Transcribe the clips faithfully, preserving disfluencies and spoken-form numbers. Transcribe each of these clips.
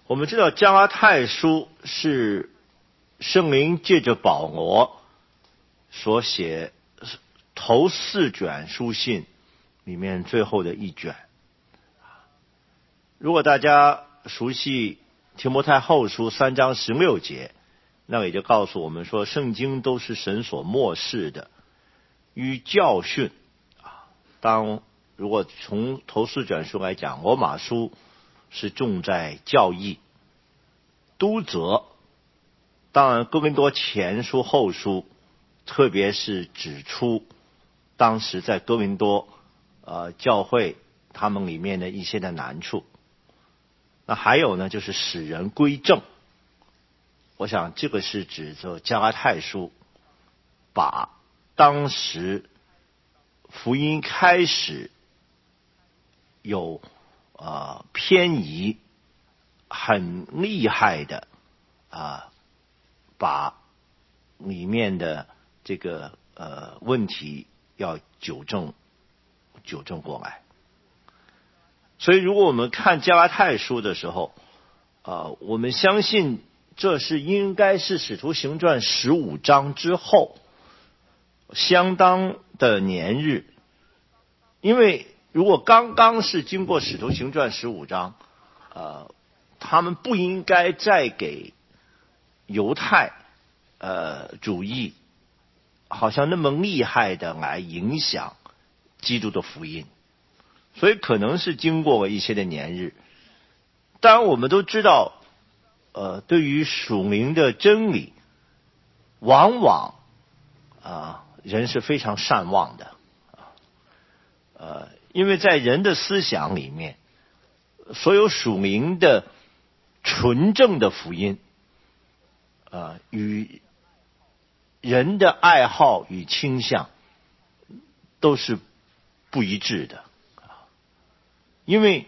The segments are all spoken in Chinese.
我们知道加拉太书是圣灵借着保罗所写头四卷书信里面最后的一卷。如果大家熟悉提摩太后书三章十六节，那也就告诉我们说，圣经都是神所默示的，与教训啊。当如果从头四卷书来讲，罗马书是重在教义、督责，当然哥林多前书、后书，特别是指出当时在哥林多呃教会他们里面的一些的难处。那还有呢，就是使人归正。我想这个是指着加拉太书，把当时福音开始有呃偏移很厉害的啊、呃，把里面的这个呃问题要纠正纠正过来。所以如果我们看加拉太书的时候，呃，我们相信这是应该是使徒行传十五章之后相当的年日。因为如果刚刚是经过使徒行传十五章，呃，他们不应该再给犹太呃主义好像那么厉害的来影响基督的福音。所以可能是经过一些的年日。当然我们都知道，呃，对于属灵的真理，往往啊、呃、人是非常善忘的，呃，因为在人的思想里面，所有属灵的纯正的福音，呃，与人的爱好与倾向都是不一致的。因为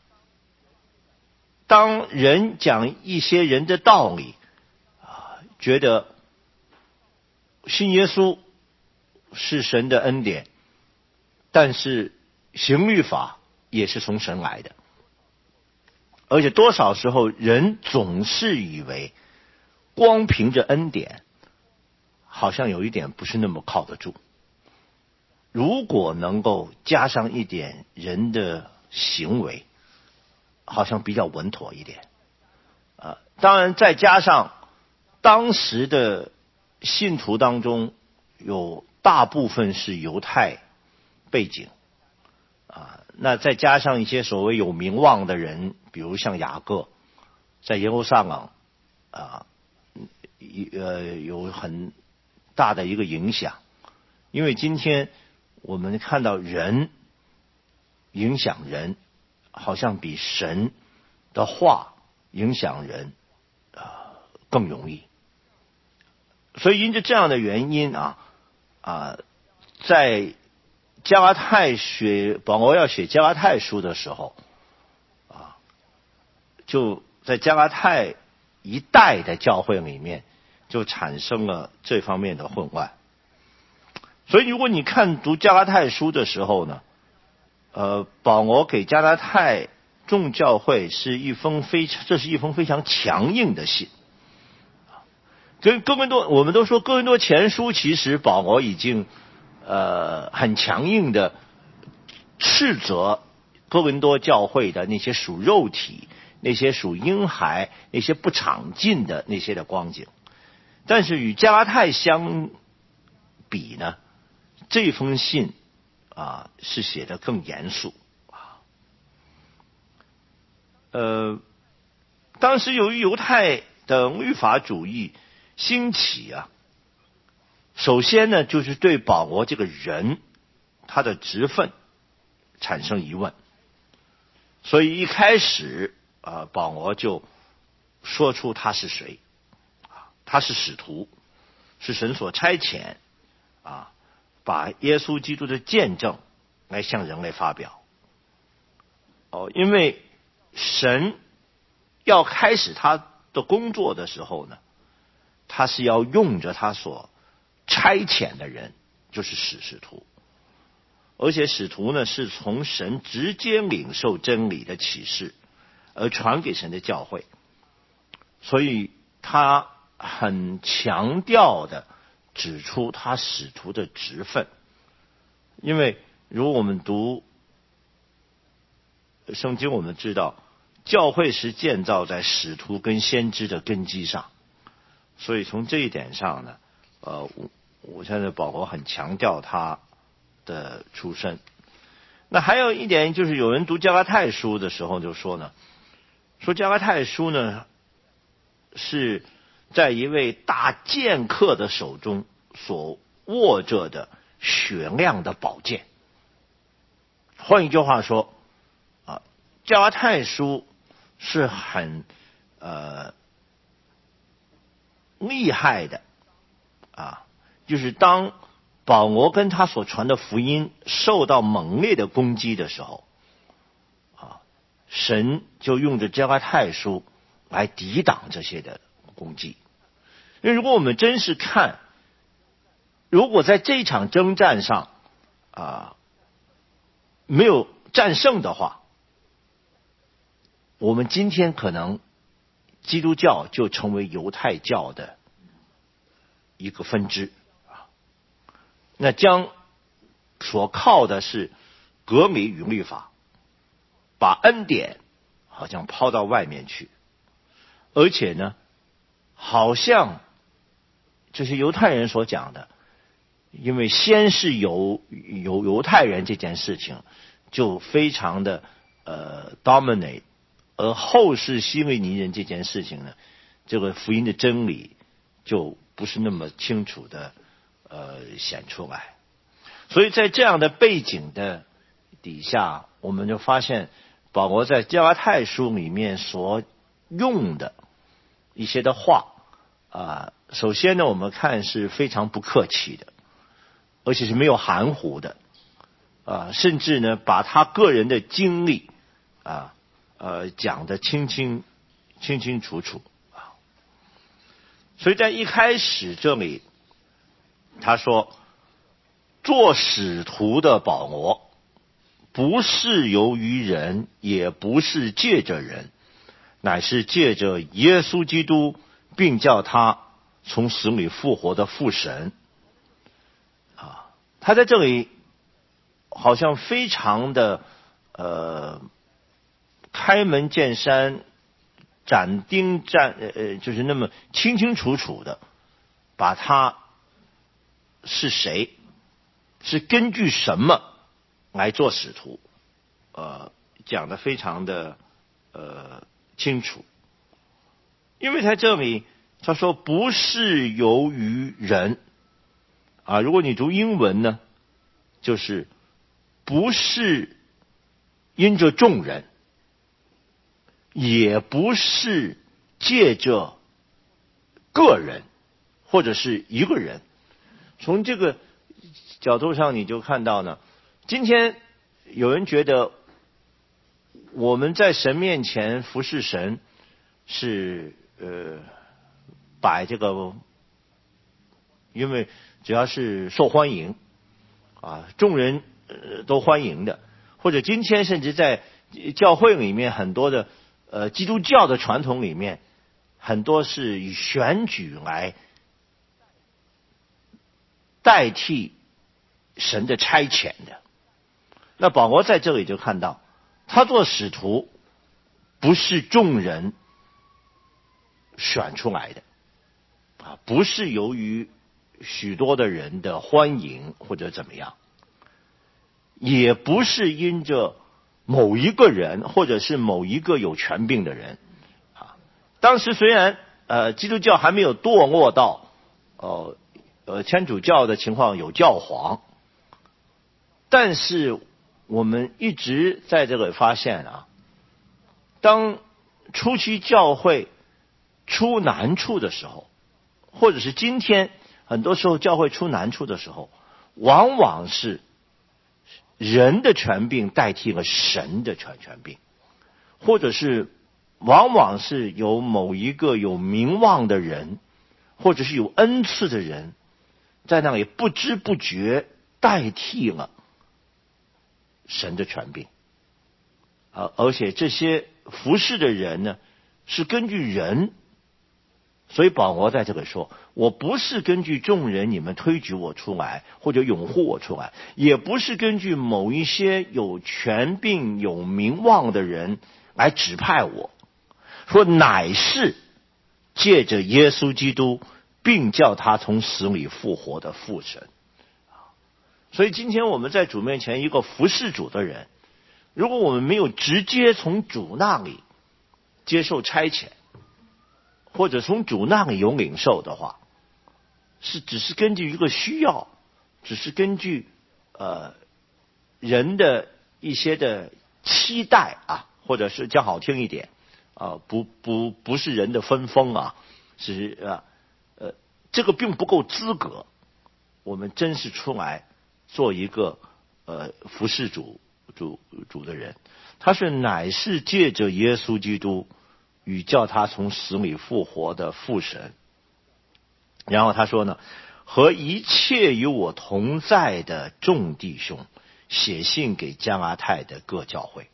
当人讲一些人的道理啊，觉得信耶稣是神的恩典，但是行律法也是从神来的，而且多少时候人总是以为光凭着恩典好像有一点不是那么靠得住，如果能够加上一点人的行为，好像比较稳妥一点。呃，当然再加上当时的信徒当中有大部分是犹太背景啊，那再加上一些所谓有名望的人，比如像雅各，在耶路撒冷啊，呃，有很大的一个影响。因为今天我们看到人影响人，好像比神的话影响人呃更容易。所以因着这样的原因啊啊，在加拉太写保罗要写加拉太书的时候啊，就在加拉太一带的教会里面就产生了这方面的混乱。所以如果你看读加拉太书的时候呢，呃，保罗给加拉太众教会是一封非常，这是一封非常强硬的信。跟哥林多，我们都说哥林多前书其实保罗已经呃很强硬的斥责哥林多教会的那些属肉体、那些属婴孩、那些不长进的那些的光景。但是与加拉太相比呢，这封信啊是写得更严肃啊。呃，当时由于犹太的律法主义兴起啊，首先呢就是对保罗这个人他的职分产生疑问，所以一开始啊保罗就说出他是谁啊，他是使徒，是神所差遣啊，把耶稣基督的见证来向人类发表。哦，因为神要开始他的工作的时候呢，他是要用着他所差遣的人，就是使使徒。而且使徒呢是从神直接领受真理的启示而传给神的教会。 所以他很强调的指出他使徒的职分。因为如果我们读圣经，我们知道教会是建造在使徒跟先知的根基上，所以从这一点上呢，呃，我我现在保罗很强调他的出身。那还有一点就是，有人读加拉太书的时候就说呢，说加拉太书呢是在一位大剑客的手中所握着的雪亮的宝剑。换一句话说，啊，加拉太书是很呃厉害的啊，就是当保罗跟他所传的福音受到猛烈的攻击的时候，啊，神就用着加拉太书来抵挡这些的攻击。因为如果我们真是看，如果在这场征战上啊没有战胜的话，我们今天可能基督教就成为犹太教的一个分支。那将所靠的是隔离与律法，把恩典好像抛到外面去，而且呢，好像这是犹太人所讲的，因为先是犹犹犹太人这件事情就非常的呃 dominate， 而后世希利尼人这件事情呢，这个福音的真理就不是那么清楚的呃显出来。所以在这样的背景的底下，我们就发现保罗在加拉太书里面所用的一些的话啊，首先呢，我们看是非常不客气的，而且是没有含糊的啊，甚至呢把他个人的经历啊呃讲得清清清清楚楚啊。所以在一开始这里他说，做使徒的保罗不是由于人，也不是借着人，乃是借着耶稣基督，并叫他从死里复活的父神啊。他在这里好像非常的呃开门见山，斩钉斩呃就是那么清清楚楚的把他是谁，是根据什么来做使徒，呃，讲得非常的呃清楚。因为在这里他说不是由于人啊，如果你读英文呢，就是不是因着众人，也不是借着个人或者是一个人。从这个角度上你就看到呢，今天有人觉得我们在神面前服侍神是呃摆这个，因为只要是受欢迎啊，众人呃都欢迎的，或者今天甚至在教会里面很多的呃基督教的传统里面，很多是以选举来代替神的差遣的。那保罗在这里就看到，他做使徒不是众人选出来的啊，不是由于许多的人的欢迎或者怎么样，也不是因着某一个人或者是某一个有权柄的人啊。当时虽然呃基督教还没有堕落到呃呃天主教的情况有教皇，但是我们一直在这里发现啊，当初期教会出难处的时候，或者是今天很多时候教会出难处的时候，往往是人的权柄代替了神的权权柄，或者是往往是由某一个有名望的人，或者是有恩赐的人，在那里不知不觉代替了神的权柄啊，而且这些服侍的人呢，是根据人所以保罗在这里说，我不是根据众人你们推举我出来或者拥护我出来，也不是根据某一些有权柄有名望的人来指派我，说乃是借着耶稣基督并叫他从死里复活的父神。所以今天我们在主面前一个服侍主的人，如果我们没有直接从主那里接受差遣，或者从主那里有领受的话，是只是根据一个需要，只是根据呃人的一些的期待啊，或者是讲好听一点啊，不不不是人的分封啊，是啊呃这个并不够资格，我们真是出来做一个呃服侍主主主的人，他是乃是借着耶稣基督与叫他从死里复活的父神。然后他说呢，和一切与我同在的众弟兄写信给加拉太的各教会。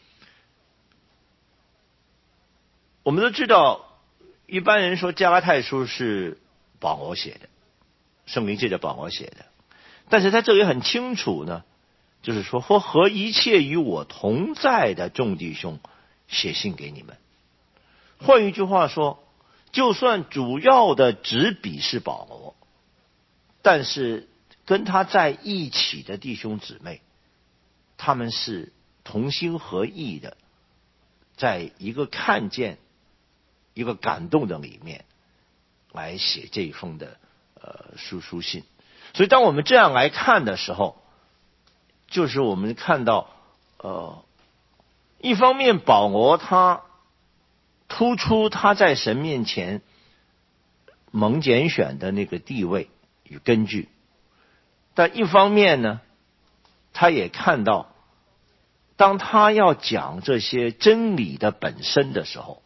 我们都知道，一般人说加拉太书是保罗写的，圣灵借着保罗写的，但是他这里很清楚呢，就是说和和一切与我同在的众弟兄写信给你们。换一句话说，就算主要的执笔是保罗，但是跟他在一起的弟兄姊妹，他们是同心合意的，在一个看见一个感动的里面来写这一封的呃书书信。所以当我们这样来看的时候，就是我们看到呃一方面保罗他突出他在神面前蒙拣选的那个地位与根据，但一方面呢，他也看到当他要讲这些真理的本身的时候，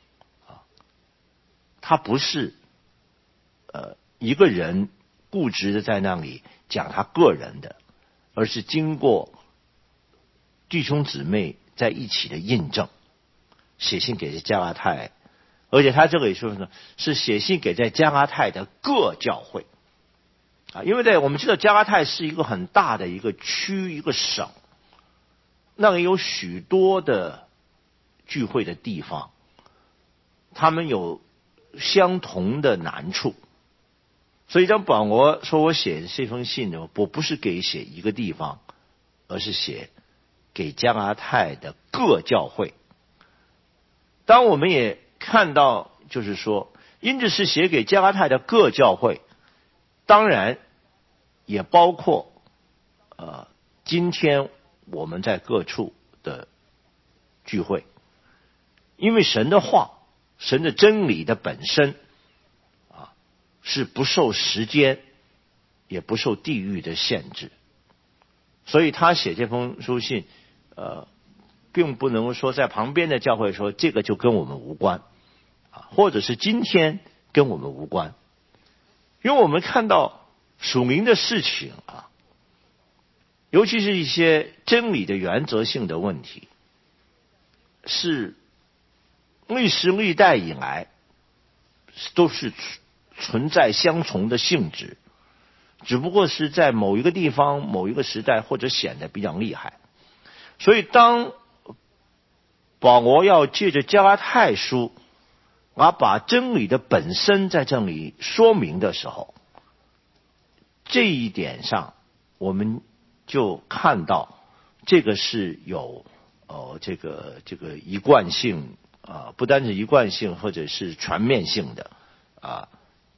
他不是呃一个人固执的在那里讲他个人的，而是经过弟兄姊妹在一起的印证，写信给加拉太，而且他这里说呢，是写信给在加拉太的各教会啊，因为在我们知道加拉太是一个很大的一个区一个省，那里有许多的聚会的地方，他们有相同的难处，所以当保罗说我写这封信呢，我不是给写一个地方，而是写给加拉太的各教会。当我们也看到，就是说，因着是写给加拉太的各教会，当然也包括呃今天我们在各处的聚会，因为神的话，神的真理的本身啊是不受时间也不受地域的限制，所以他写这封书信呃并不能说在旁边的教会说这个就跟我们无关啊，或者是今天跟我们无关，因为我们看到属灵的事情啊，尤其是一些真理的原则性的问题，是历史历代以来都是存在相同的性质，只不过是在某一个地方某一个时代或者显得比较厉害。所以当保罗要借着加拉太书而把真理的本身在这里说明的时候，这一点上我们就看到这个是有呃这个这个一贯性啊，不单是一贯性，或者是全面性的啊。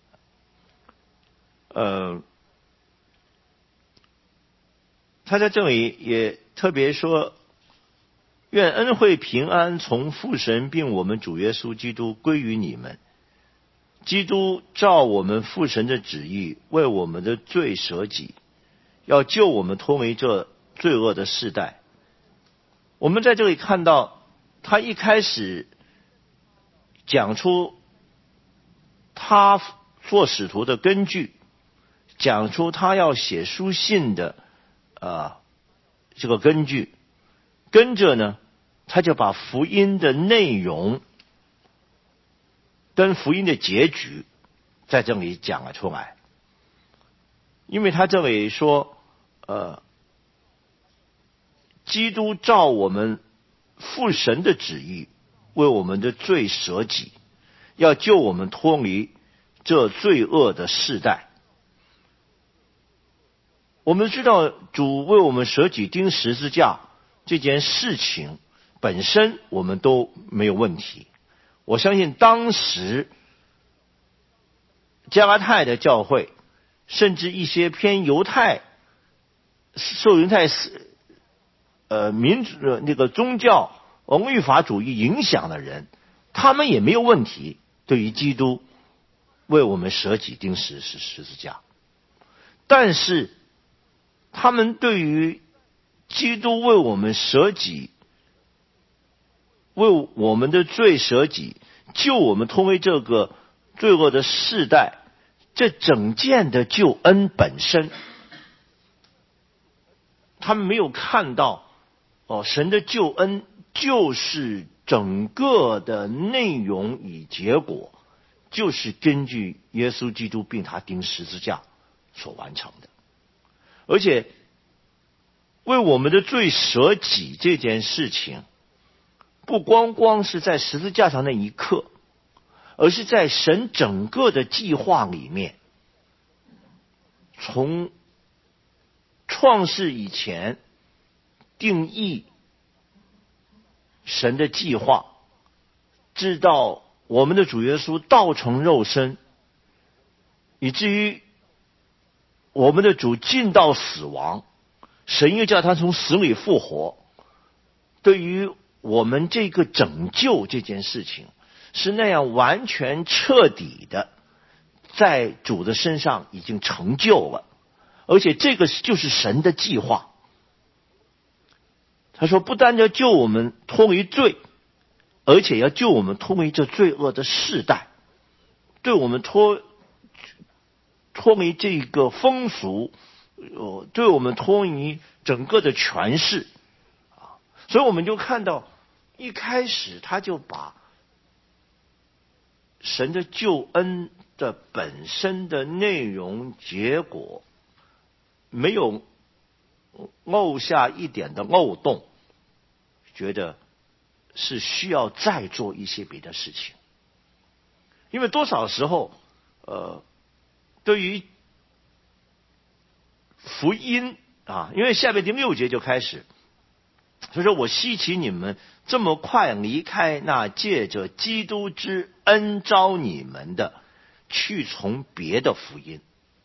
呃，他在这里也特别说，愿恩惠平安从父神并我们主耶稣基督归于你们。基督照我们父神的旨意，为我们的罪舍己，要救我们脱离这罪恶的世代。我们在这里看到，他一开始讲出他做使徒的根据，讲出他要写书信的呃这个根据，跟着呢，他就把福音的内容跟福音的结局在这里讲了出来。因为他这里说，呃，基督照我们父神的旨意，为我们的罪舍己，要救我们脱离这罪恶的世代。我们知道主为我们舍己钉十字架这件事情本身我们都没有问题。我相信当时加拉太的教会，甚至一些偏犹太受犹太呃民主那个宗教律法主义影响的人，他们也没有问题对于基督为我们舍己钉十十十字架。但是他们对于基督为我们舍己，为我们的罪舍己，救我们脱离这个罪恶的世代，这整件的救恩本身，他们没有看到哦，神的救恩就是整个的内容与结果，就是根据耶稣基督并他钉十字架所完成的。而且为我们的罪舍己这件事情，不光光是在十字架上那一刻，而是在神整个的计划里面，从创世以前定义神的计划，直到我们的主耶稣道成肉身，以至于我们的主进到死亡，神又叫他从死里复活。对于我们这个拯救这件事情，是那样完全彻底的在主的身上已经成就了，而且这个就是神的计划。他说不单要救我们脱离罪，而且要救我们脱离这罪恶的世代，对我们脱脱离这个风俗，对我们脱离整个的权势。所以我们就看到一开始他就把神的救恩的本身的内容结果没有漏下一点的漏洞，觉得是需要再做一些别的事情。因为多少时候呃，对于福音啊，因为下面第六节就开始，所以说我希奇你们这么快离开那借着基督之恩召你们的，去从别的福音。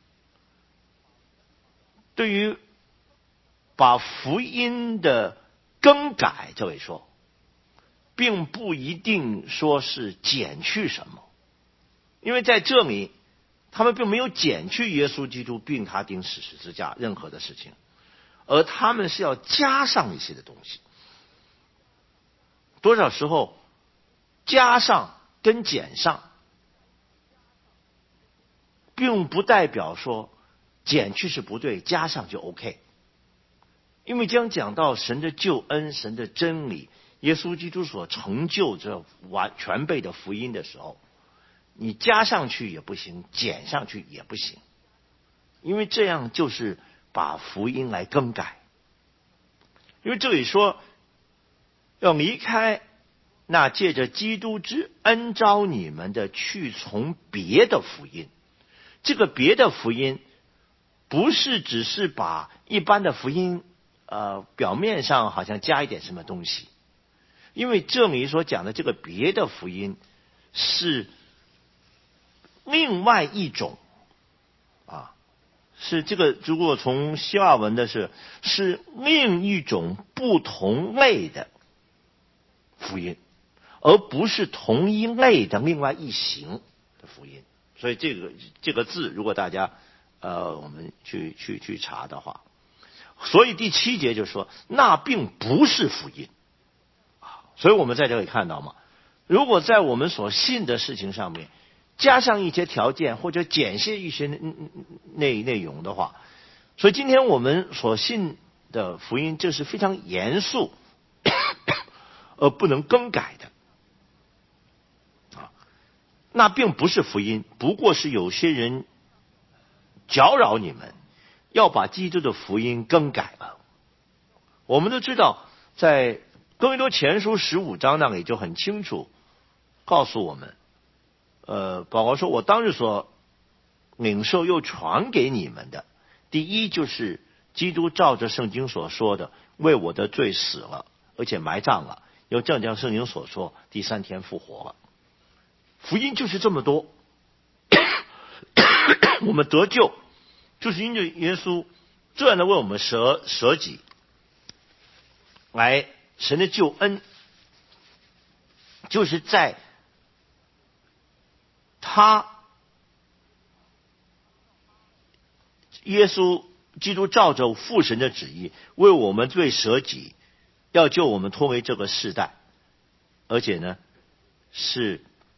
对于把福音的更改，这位说并不一定说是减去什么，因为在这里他们并没有减去耶稣基督并他钉十字架任何的事情，而他们是要加上一些的东西。多少时候加上跟减上并不代表说减去是不对，加上就 OK。 因为将讲到神的救恩，神的真理，耶稣基督所成就这完全备的福音的时候，你加上去也不行，减上去也不行，因为这样就是把福音来更改。因为这里说要离开那借着基督之恩召你们的，去从别的福音。这个别的福音不是只是把一般的福音呃表面上好像加一点什么东西，因为这里所讲的这个别的福音是另外一种啊，是这个如果从希腊文的是是另一种不同类的福音，而不是同一类的另外一型的福音。所以这个这个字如果大家呃我们去去去查的话，所以第七节就说那并不是福音。所以我们在这里看到嘛，如果在我们所信的事情上面加上一些条件或者减些一些内内容的话，所以今天我们所信的福音这是非常严肃而不能更改的啊。 那并不是福音，不过是有些人搅扰你们，要把基督的福音更改了。我们都知道，在哥林多前书十五章那里就很清楚告诉我们，呃，保罗说：“我当日所领受又传给你们的，第一就是基督照着圣经所说的，为我的罪死了，而且埋葬了，又正像圣经所说，第三天复活了。”福音就是这么多。我们得救，就是因为耶稣这样的为我们舍舍己，来神的救恩，就是在他耶稣基督照着父神的旨意为我们罪舍己，要救我们脱离这个世代，而且呢是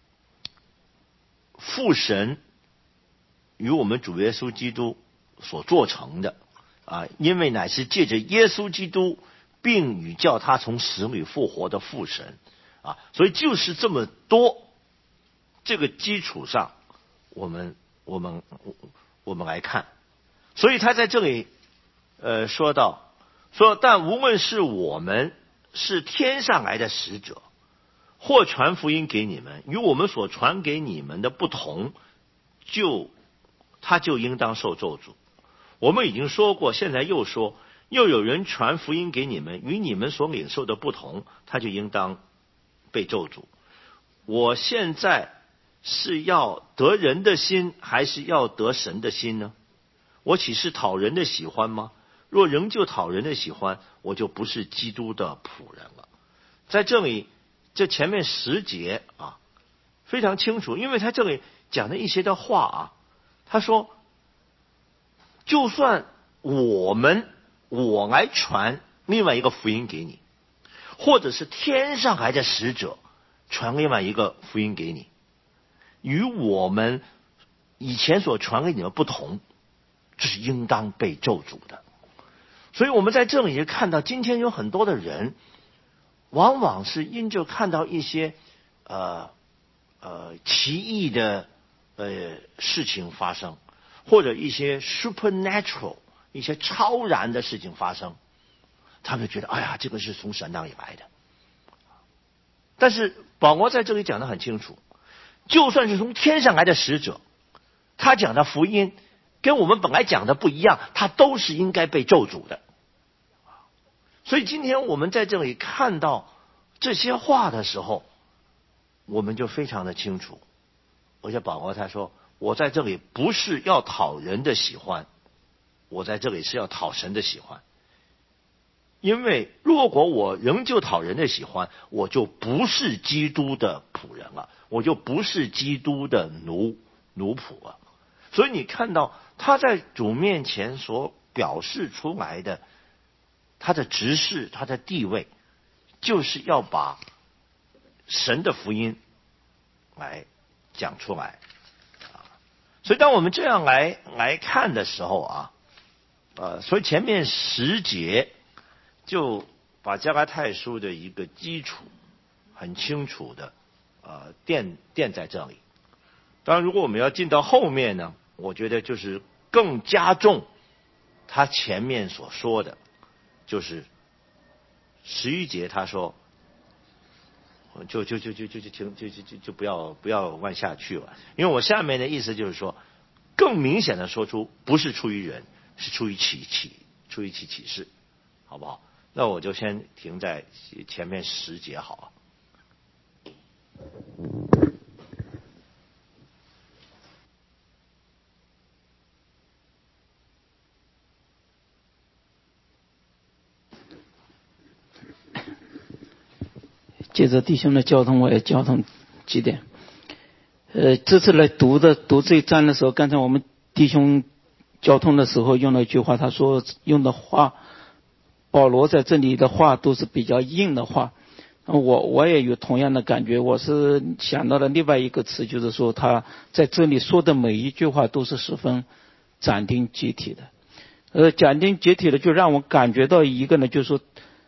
父神与我们主耶稣基督所做成的啊，因为乃是借着耶稣基督并与叫他从死里复活的父神啊，所以就是这么多这个基础上，我们我们我们来看，所以他在这里呃说到说，但无论是我们是天上来的使者，或传福音给你们，与我们所传给你们的不同，就他就应当受咒诅。我们已经说过，现在又说，又有人传福音给你们，与你们所领受的不同，他就应当被咒诅。我现在是要得人的心，还是要得神的心呢？我岂是讨人的喜欢吗？若仍旧讨人的喜欢，我就不是基督的仆人了。在这里，这前面十节啊，非常清楚，因为他这里讲的一些的话啊，他说，就算我们我来传另外一个福音给你，或者是天上来的使者传另外一个福音给你，与我们以前所传给你们不同，这是应当被咒诅的。所以我们在这里也看到，今天有很多的人往往是因着看到一些呃呃奇异的呃事情发生，或者一些 supernatural 一些超然的事情发生，他们觉得哎呀，这个是从神那里来的。但是保罗在这里讲得很清楚，就算是从天上来的使者，他讲的福音跟我们本来讲的不一样，他都是应该被咒诅的。所以今天我们在这里看到这些话的时候，我们就非常的清楚。而且保罗他说，我在这里不是要讨人的喜欢，我在这里是要讨神的喜欢。因为如果我仍旧讨人的喜欢，我就不是基督的仆人了，我就不是基督的奴奴仆了。所以你看到他在主面前所表示出来的他的职事，他的地位，就是要把神的福音来讲出来。所以当我们这样来来看的时候啊，呃，所以前面十节就把加拉太书的一个基础很清楚的呃垫垫在这里。当然如果我们要进到后面呢，我觉得就是更加重他前面所说的，就是十一节他说就就就就就就停就就就就不要不要往下去了，因为我下面的意思就是说，更明显的说出不是出于人，是出于启启出于其启示，好不好？那我就先停在前面十节好了。 接着弟兄的交通，我也交通几点。呃，这次来读的读这一章的时候，刚才我们弟兄交通的时候用了一句话，他说用的话，保罗在这里的话都是比较硬的话。我我也有同样的感觉，我是想到了另外一个词，就是说他在这里说的每一句话都是十分斩钉截铁的。呃，斩钉截铁的就让我感觉到一个呢，就是说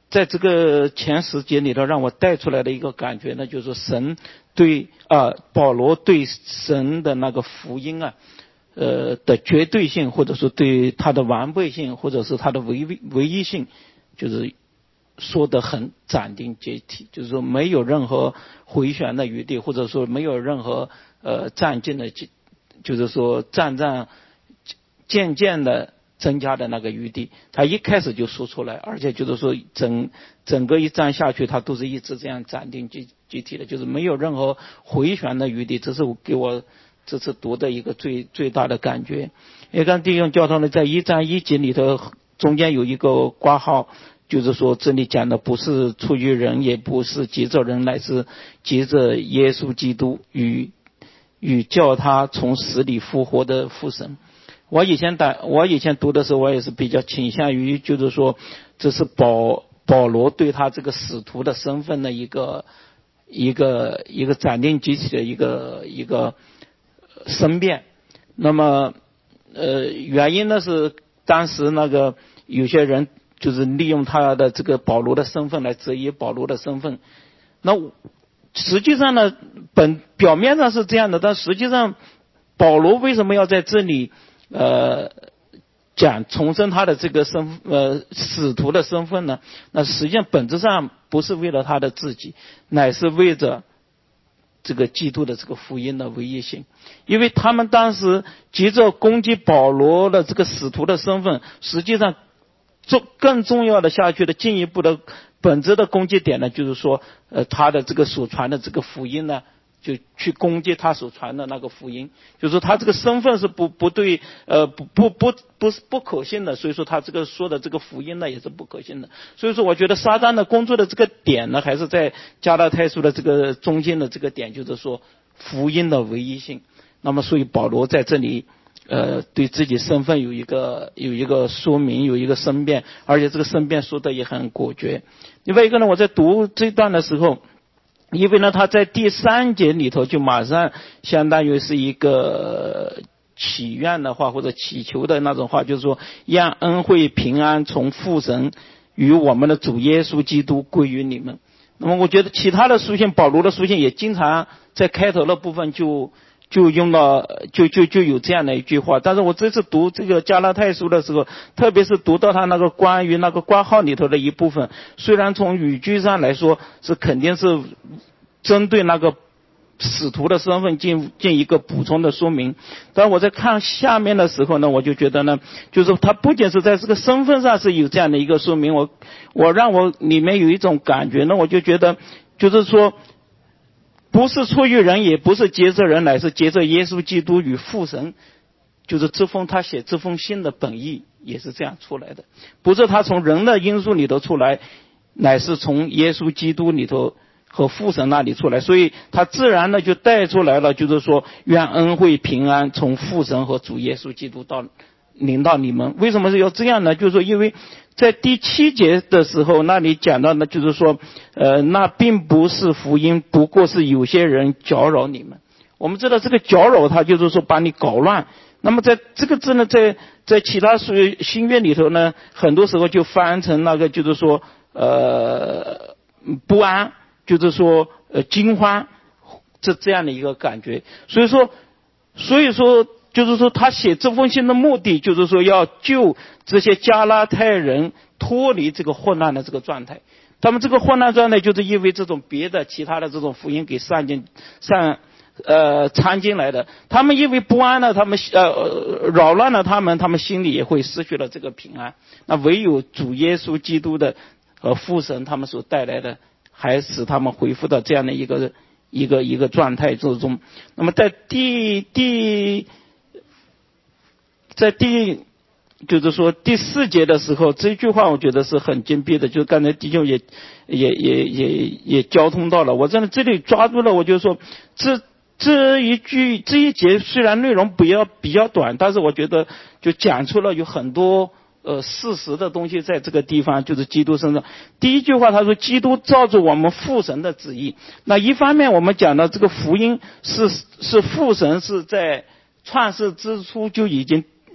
在这个前十节里头让我带出来的一个感觉呢，就是神对啊、呃、保罗对神的那个福音啊呃的绝对性，或者说对他的完备性，或者是他的唯唯一性，就是说得很斩钉截铁，就是说没有任何回旋的余地，或者说没有任何呃战进的，就是说战战渐渐的增加的那个余地，他一开始就说出来，而且就是说整整个一章下去，他都是一直这样斩钉截截铁的，就是没有任何回旋的余地。这是我给我这次读的一个最最大的感觉。因为刚弟兄教堂呢，在一章一节里头中间有一个括号，就是说这里讲的不是出于人，也不是藉着人，乃是藉着耶稣基督与与叫他从死里复活的父神。我以前打我以前读的时候，我也是比较倾向于就是说这是保保罗对他这个使徒的身份的一个一个一个斩钉截铁的一个一个申辩。那么呃原因呢是当时那个有些人就是利用他的这个保罗的身份来质疑保罗的身份。那实际上呢，本表面上是这样的，但实际上保罗为什么要在这里呃，讲重申他的这个身呃使徒的身份呢？那实际上本质上不是为了他的自己，乃是为着这个基督的这个福音的唯一性。因为他们当时急着攻击保罗的这个使徒的身份，实际上重更重要的下去的进一步的本质的攻击点呢，就是说呃他的这个所传的这个福音呢，就去攻击他所传的那个福音，就是说他这个身份是不不对呃不不不不是不可信的，所以说他这个说的这个福音呢也是不可信的。所以说我觉得撒旦的工作的这个点呢，还是在加拉太书的这个中间的这个点，就是说福音的唯一性。那么所以保罗在这里呃对自己身份有一个有一个说明，有一个申辩，而且这个申辩说的也很果决。另外一个呢，我在读这段的时候，因为呢他在第三节里头就马上相当于是一个祈愿的话，或者祈求的那种话，就是说让恩惠平安从父神与我们的主耶稣基督归于你们。那么我觉得其他的书信，保罗的书信也经常在开头的部分就就用了就就就有这样的一句话。但是我这次读这个加拉太书的时候，特别是读到他那个关于那个括号里头的一部分，虽然从语句上来说是肯定是针对那个使徒的身份进进一个补充的说明，但我在看下面的时候呢，我就觉得呢，就是他不仅是在这个身份上是有这样的一个说明，我我让我里面有一种感觉呢，我就觉得就是说不是出于人，也不是藉着人，乃是藉着耶稣基督与父神，就是这封他写这封信的本意也是这样出来的，不是他从人的因素里头出来，乃是从耶稣基督里头和父神那里出来，所以他自然的就带出来了，就是说愿恩惠平安从父神和主耶稣基督到临到你们。为什么是要这样呢？就是说因为在第七节的时候那里讲到呢，就是说呃，那并不是福音，不过是有些人搅扰你们。我们知道这个搅扰他就是说把你搞乱，那么在这个字呢，在在其他书新约里头呢，很多时候就翻成那个就是说呃不安，就是说呃惊慌，这这样的一个感觉。所以说所以说就是说他写这封信的目的就是说要救这些加拉太人脱离这个混乱的这个状态。他们这个混乱状态就是因为这种别的其他的这种福音给上进上呃掺进来的，他们因为不安了，他们呃扰乱了他们，他们心里也会失去了这个平安。那唯有主耶稣基督的和父神他们所带来的，还使他们恢复到这样的一个一个一个状态之中。那么在第第在第就是说第四节的时候，这句话我觉得是很精辟的，就是刚才弟兄也也也也也交通到了，我在这里抓住了，我就说这这一句这一节虽然内容比较比较短，但是我觉得就讲出了有很多呃事实的东西在这个地方，就是基督身上。第一句话他说基督照着我们父神的旨意，那一方面我们讲到这个福音是是父神是在创世之初就已经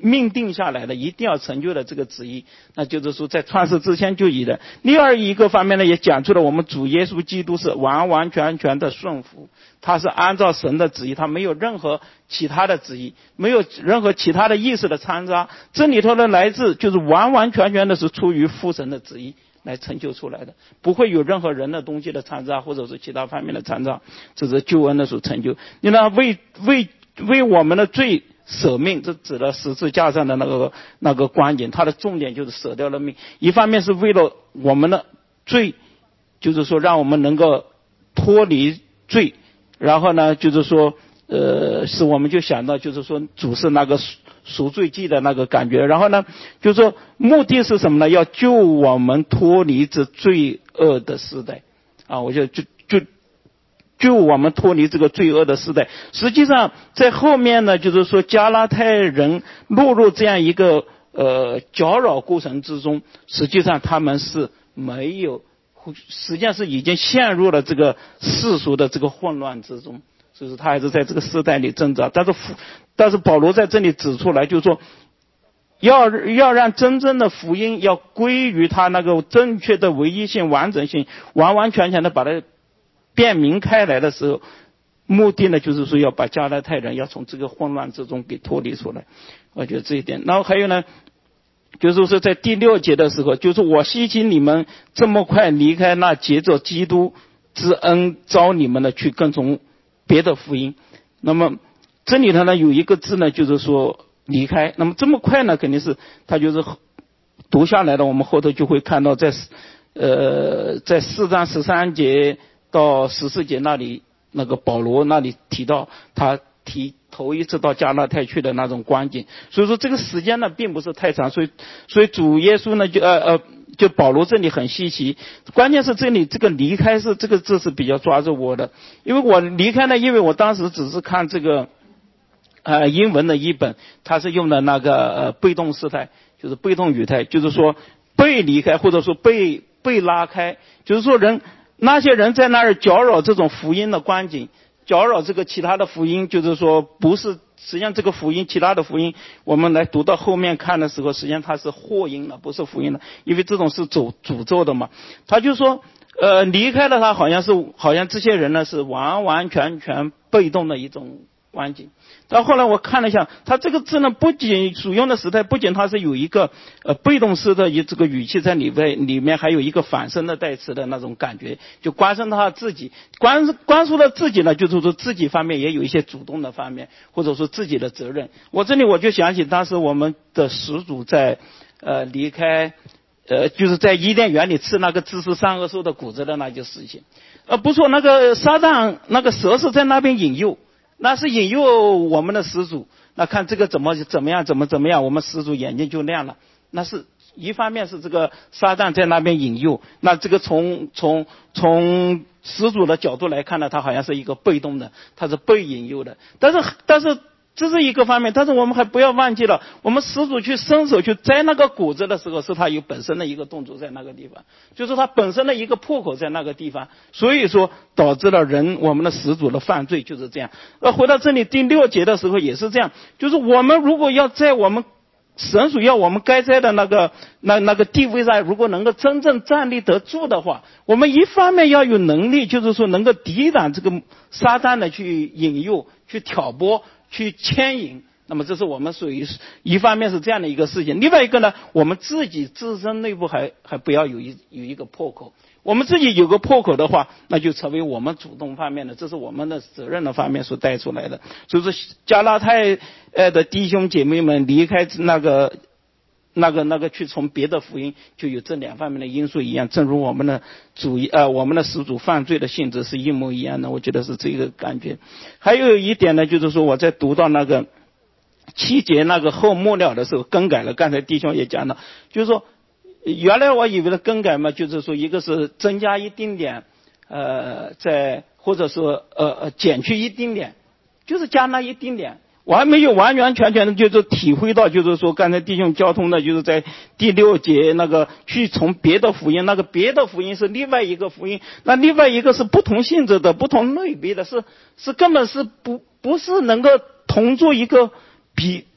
命定下来的，一定要成就的这个旨意，那就是说在创世之前就有的。第二一个方面呢，也讲出了我们主耶稣基督是完完全全的顺服，他是按照神的旨意，他没有任何其他的旨意，没有任何其他的意识的掺杂，这里头的来自就是完完全全的是出于父神的旨意来成就出来的，不会有任何人的东西的掺杂，或者是其他方面的掺杂，这是救恩的所成就。你呢，为为为我们的罪舍命，这指的十字架上的那个那个观点，它的重点就是舍掉了命。一方面是为了我们的罪，就是说让我们能够脱离罪，然后呢，就是说呃，使我们就想到就是说主是那个赎罪祭的那个感觉，然后呢，就是说目的是什么呢？要救我们脱离这罪恶的时代啊！我就就就救我们脱离这个罪恶的时代。实际上在后面呢，就是说加拉太人落入这样一个呃搅扰过程之中，实际上他们是没有，实际上是已经陷入了这个世俗的这个混乱之中。就是他还是在这个时代里挣扎，但是但是保罗在这里指出来，就是说要要让真正的福音要归于他那个正确的唯一性、完整性，完完全全的把它辨明开来的时候，目的呢就是说要把加拉太人要从这个混乱之中给脱离出来。我觉得这一点。然后还有呢，就是说在第六节的时候，就是我希奇你们这么快离开那借着基督之恩召你们的去跟从别的福音。那么这里头呢有一个字呢，就是说离开。那么这么快呢，肯定是他就是读下来的，我们后头就会看到在呃在四章十三节到十四节那里，那个保罗那里提到他提头一次到加拉太去的那种光景，所以说这个时间呢并不是太长，所以所以主耶稣呢就呃呃就保罗这里很稀奇，关键是这里这个离开是这个字是比较抓住我的，因为我离开呢，因为我当时只是看这个呃英文的译本，它是用的那个呃被动式态，就是被动语态，就是说被离开或者说被被拉开，就是说人那些人在那儿搅扰这种福音的光景，搅扰这个其他的福音，就是说不是，实际上这个福音其他的福音我们来读到后面看的时候，实际上它是祸音了，不是福音了，因为这种是诅诅咒的嘛。他就说呃离开了他，好像是好像这些人呢是完完全全被动的一种光景。到后来我看了一下，他这个字呢不仅所用的时态，不仅它是有一个呃被动式的这个语气在里面，里面还有一个反身的代词的那种感觉，就关心他自己，关关注了自己呢，就是说自己方面也有一些主动的方面，或者说自己的责任。我这里我就想起当时我们的始祖在呃离开呃就是在伊甸园里吃那个自食善恶树的果子的那件事情。呃不错，那个撒旦那个蛇是在那边引诱，那是引诱我们的始祖，那看这个怎么怎么样怎么怎么样，我们始祖眼睛就亮了。那是一方面是这个撒旦在那边引诱，那这个从从从始祖的角度来看呢，他好像是一个被动的，他是被引诱的。但是但是这是一个方面，但是我们还不要忘记了，我们始祖去伸手去摘那个果子的时候，是他有本身的一个动作在那个地方，就是他本身的一个破口在那个地方，所以说导致了人我们的始祖的犯罪就是这样。呃，回到这里第六节的时候也是这样，就是我们如果要在我们神属要我们该在的那个那那个地位上，如果能够真正站立得住的话，我们一方面要有能力，就是说能够抵挡这个撒旦的去引诱、去挑拨、去牵引。那么这是我们属于一方面是这样的一个事情，另外一个呢，我们自己自身内部还还不要有一有一个破口。我们自己有个破口的话，那就成为我们主动方面的，这是我们的责任的方面所带出来的。所以说加拉太呃的弟兄姐妹们离开那个那个那个去从别的福音，就有这两方面的因素一样，正如我们的主呃我们的始祖犯罪的性质是一模一样的，我觉得是这个感觉。还有一点呢，就是说我在读到那个七节那个后末了的时候更改了，刚才弟兄也讲了，就是说原来我以为的更改嘛，就是说一个是增加一丁点呃在或者说呃呃减去一丁点，就是加那一丁点，我还没有完完全全的就是体会到，就是说刚才弟兄交通的就是在第六节那个去从别的福音，那个别的福音是另外一个福音，那另外一个是不同性质的不同类别的，是是根本是不不是能够同做一个比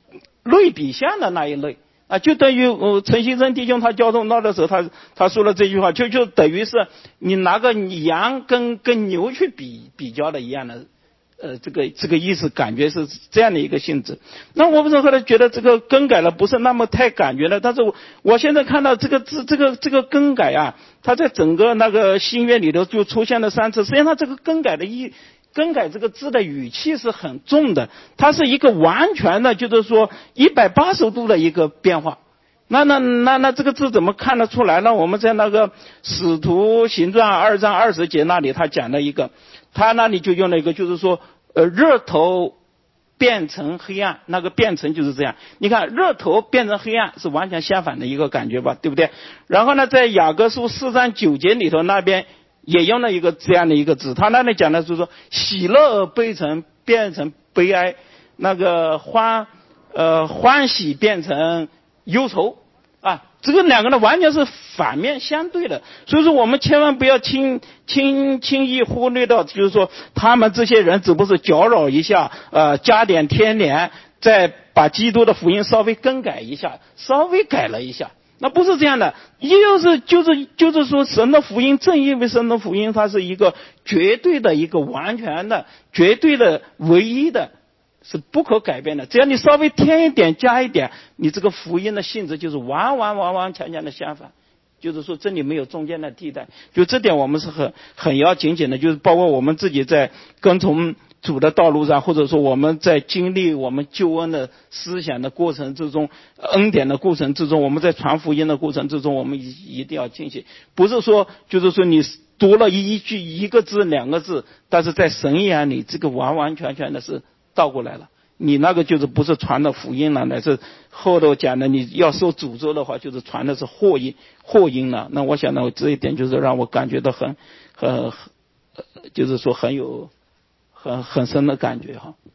类比项的那一类啊，就等于呃陈锡生弟兄他交通闹的时候，他他说了这句话，就就等于是你拿个羊跟跟牛去比比较的一样的。呃，这个这个意思感觉是这样的一个性质。那我不是后来觉得这个更改了不是那么太感觉了，但是我我现在看到这个字这个这个更改啊，它在整个那个新约里头就出现了三次。实际上它这个更改的意更改这个字的语气是很重的，它是一个完全的就是说一百八十度的一个变化。那那那那这个字怎么看得出来呢？我们在那个使徒行传二章二十节那里他讲了一个，他那里就用了一个就是说呃热头变成黑暗，那个变成就是这样。你看热头变成黑暗是完全相反的一个感觉吧，对不对？然后呢在雅各书四章九节里头那边也用了一个这样的一个字，他那里讲的就是说喜乐悲成变成悲哀，那个欢呃欢喜变成忧愁啊，这个两个呢完全是反面相对的，所以说我们千万不要轻轻轻易忽略到，就是说他们这些人只不过是搅扰一下，呃，加点添点，再把基督的福音稍微更改一下，稍微改了一下，那不是这样的，就是就是就是说神的福音，正因为神的福音它是一个绝对的一个完全的绝对的唯一的。是不可改变的，只要你稍微添一点加一点，你这个福音的性质就是完完完完全全的相反，就是说这里没有中间的地带，就这点我们是很很要紧紧的，就是包括我们自己在跟从主的道路上，或者说我们在经历我们救恩的思想的过程之中，恩典的过程之中，我们在传福音的过程之中，我们一定要进行，不是说就是说你读了一句一个字两个字，但是在神眼里这个完完全全的是倒过来了，你那个就是不是传的福音了，乃是后头讲的你要受诅咒的话，就是传的是祸音祸音了。那我想呢，这一点就是让我感觉到很很，就是说很有很很深的感觉哈。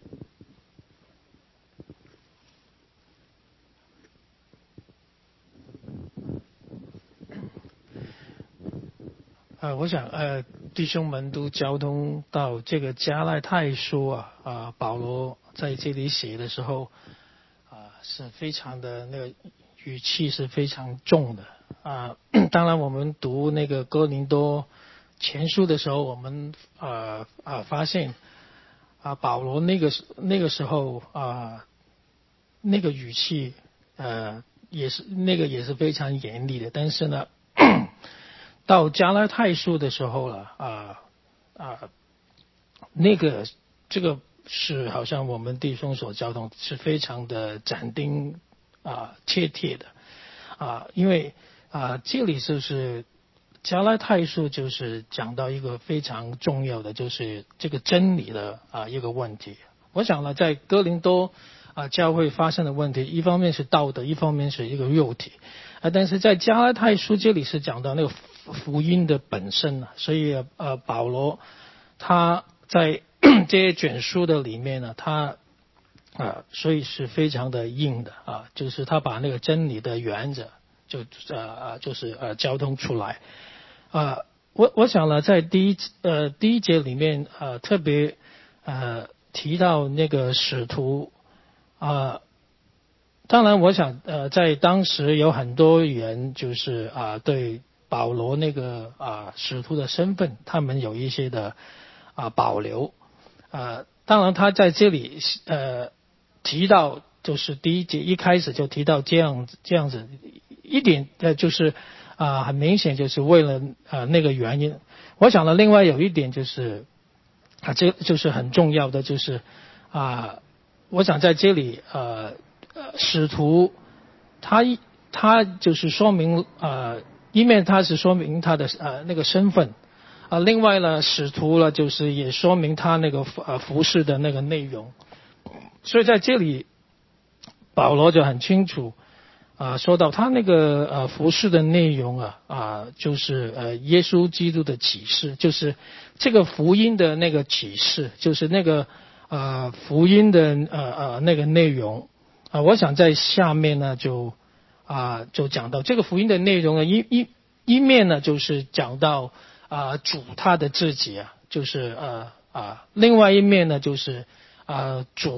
呃，我想呃，弟兄们都交通到这个加拉太书啊，啊、呃，保罗在这里写的时候，啊、呃，是非常的那个语气是非常重的啊、呃。当然，我们读那个哥林多前书的时候，我们呃啊、呃、发现啊、呃，保罗那个那个时候啊、呃，那个语气呃也是那个也是非常严厉的，但是呢。到加拉太书的时候了啊啊，那个这个是好像我们弟兄所交通是非常的斩钉啊切贴的啊，因为啊这里就是加拉太书就是讲到一个非常重要的就是这个真理的啊一个问题。我想呢，在哥林多啊教会发生的问题，一方面是道德，一方面是一个肉体啊，但是在加拉太书这里是讲到那个福音的本身啊，所以呃保罗他在这些卷书的里面呢，他啊所以是非常的硬的啊，就是他把那个真理的原则就呃就是呃交通出来啊。我我想呢，在第一呃第一节里面呃特别呃提到那个使徒啊。当然我想呃在当时有很多人就是啊对保罗那个啊使徒的身份他们有一些的啊保留啊。当然他在这里呃提到就是第一节一开始就提到这样这样子一点呃就是啊很明显就是为了啊那个原因。我想呢另外有一点就是啊这就是很重要的就是啊我想在这里呃呃，使徒，他他就是说明呃，一面他是说明他的呃那个身份啊、呃，另外呢，使徒呢就是也说明他那个呃服饰的那个内容，所以在这里保罗就很清楚啊、呃，说到他那个呃服饰的内容啊啊、呃，就是呃耶稣基督的启示，就是这个福音的那个启示，就是那个呃福音的呃呃那个内容。啊，我想在下面呢就啊就讲到这个福音的内容呢，一一一面呢就是讲到啊主他的自己啊，就是呃啊，另外一面呢就是啊主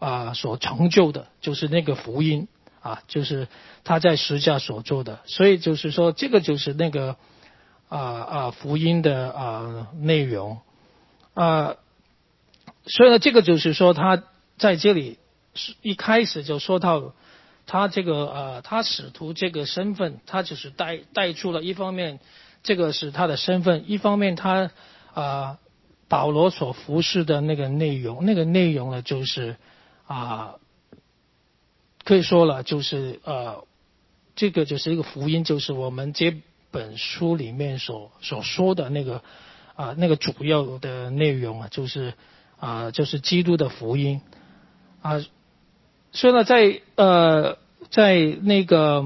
啊所成就的，就是那个福音啊，就是他在十架所做的，所以就是说这个就是那个啊啊福音的啊内容啊，所以呢这个就是说他在这里一开始就说到他这个呃他使徒这个身份，他就是带带出了一方面这个是他的身份，一方面他啊。保罗所服侍的那个内容，那个内容呢，就是啊，可以说了，就是呃，这个就是一个福音，就是我们这本书里面所所说的那个啊那个主要的内容啊，就是啊就是基督的福音啊。所以呢，在呃在那个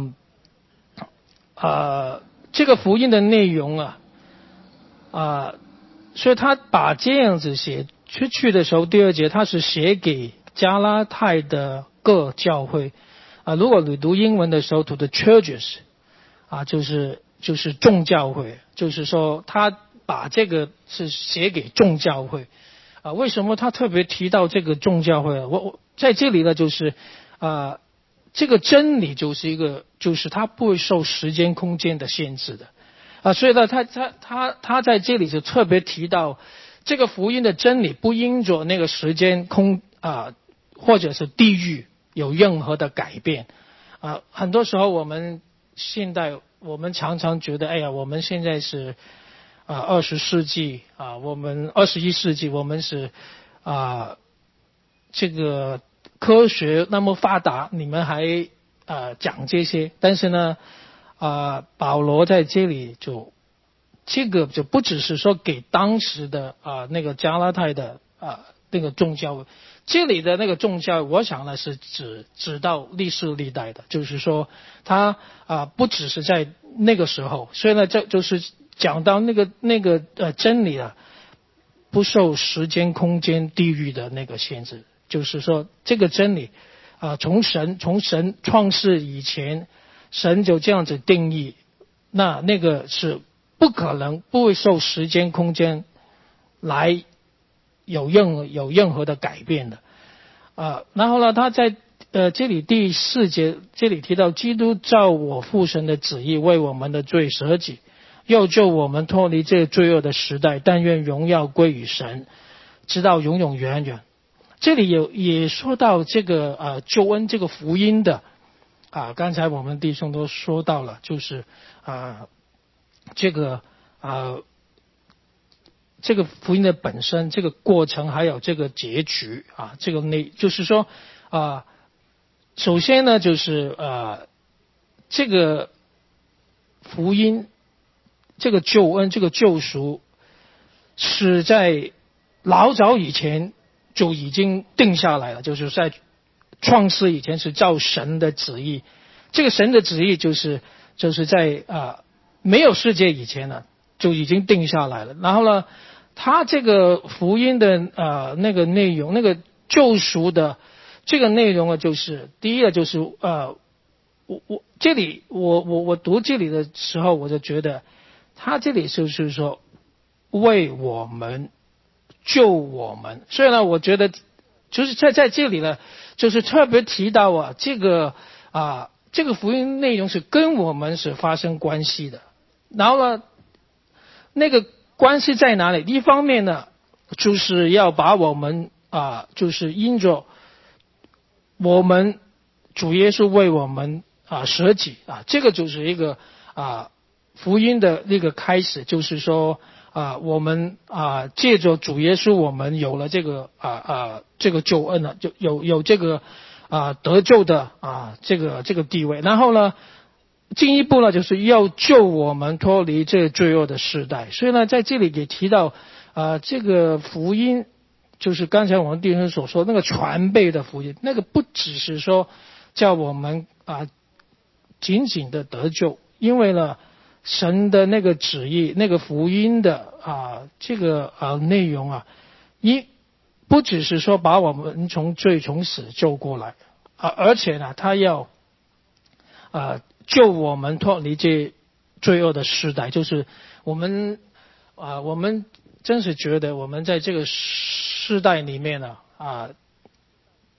啊这个福音的内容啊啊。所以他把这样子写出去的时候，第二节他是写给加拉太的各教会啊。如果你读英文的时候，读的 churches 啊，就是就是众教会，就是说他把这个是写给众教会啊。为什么他特别提到这个众教会？我我在这里呢，就是啊，这个真理就是一个，就是它不会受时间空间的限制的。啊，所以呢，他他他他在这里就特别提到，这个福音的真理不因着那个时间空啊，或者是地域有任何的改变啊。很多时候我们现代我们常常觉得，哎呀，我们现在是啊二十世纪啊，我们二十一世纪，我们是啊这个科学那么发达，你们还啊讲这些，但是呢。啊，保罗在这里就这个就不只是说给当时的啊那个加拉太的啊那个众教会，这里的那个众教会，我想呢是指指到历世历代的，就是说他啊不只是在那个时候，所以呢这就是讲到那个那个呃真理啊，不受时间、空间、地域的那个限制，就是说这个真理啊从神从神创世以前。神就这样子定义，那那个是不可能不会受时间空间来有任有任何的改变的啊。然后呢，他在呃这里第四节这里提到，基督照我父神的旨意为我们的罪舍己，又救我们脱离这罪恶的时代，但愿荣耀归于神，直到永永远远。这里有也说到这个呃救恩这个福音的。啊，刚才我们弟兄都说到了，就是啊，这个啊，这个福音的本身，这个过程，还有这个结局啊，这个内，就是说啊，首先呢，就是啊，这个福音，这个救恩，这个救赎，是在老早以前就已经定下来了，就是在。创世以前是照神的旨意，这个神的旨意就是就是在啊没有世界以前呢就已经定下来了。然后呢，他这个福音的啊那个内容，那个救赎的这个内容啊，就是第一个就是呃我我这里我我我读这里的时候，我就觉得他这里就是说为我们救我们，所以呢，我觉得。就是在在这里呢，就是特别提到啊，这个啊，这个福音内容是跟我们是发生关系的。然后呢，那个关系在哪里？一方面呢，就是要把我们啊，就是因着我们主耶稣为我们啊舍己啊，这个就是一个啊福音的那个开始，就是说。啊，我们啊借着主耶稣，我们有了这个啊啊这个救恩了，就有有这个啊得救的啊这个这个地位。然后呢，进一步呢，就是要救我们脱离这罪恶的时代。所以呢，在这里也提到啊，这个福音就是刚才我们弟兄所说那个传备的福音，那个不只是说叫我们啊仅仅的得救，因为呢。神的那个旨意，那个福音的啊，这个啊内容啊，一不只是说把我们从罪从死救过来啊，而且呢，他要啊救我们脱离这罪恶的时代，就是我们啊，我们真是觉得我们在这个时代里面呢啊，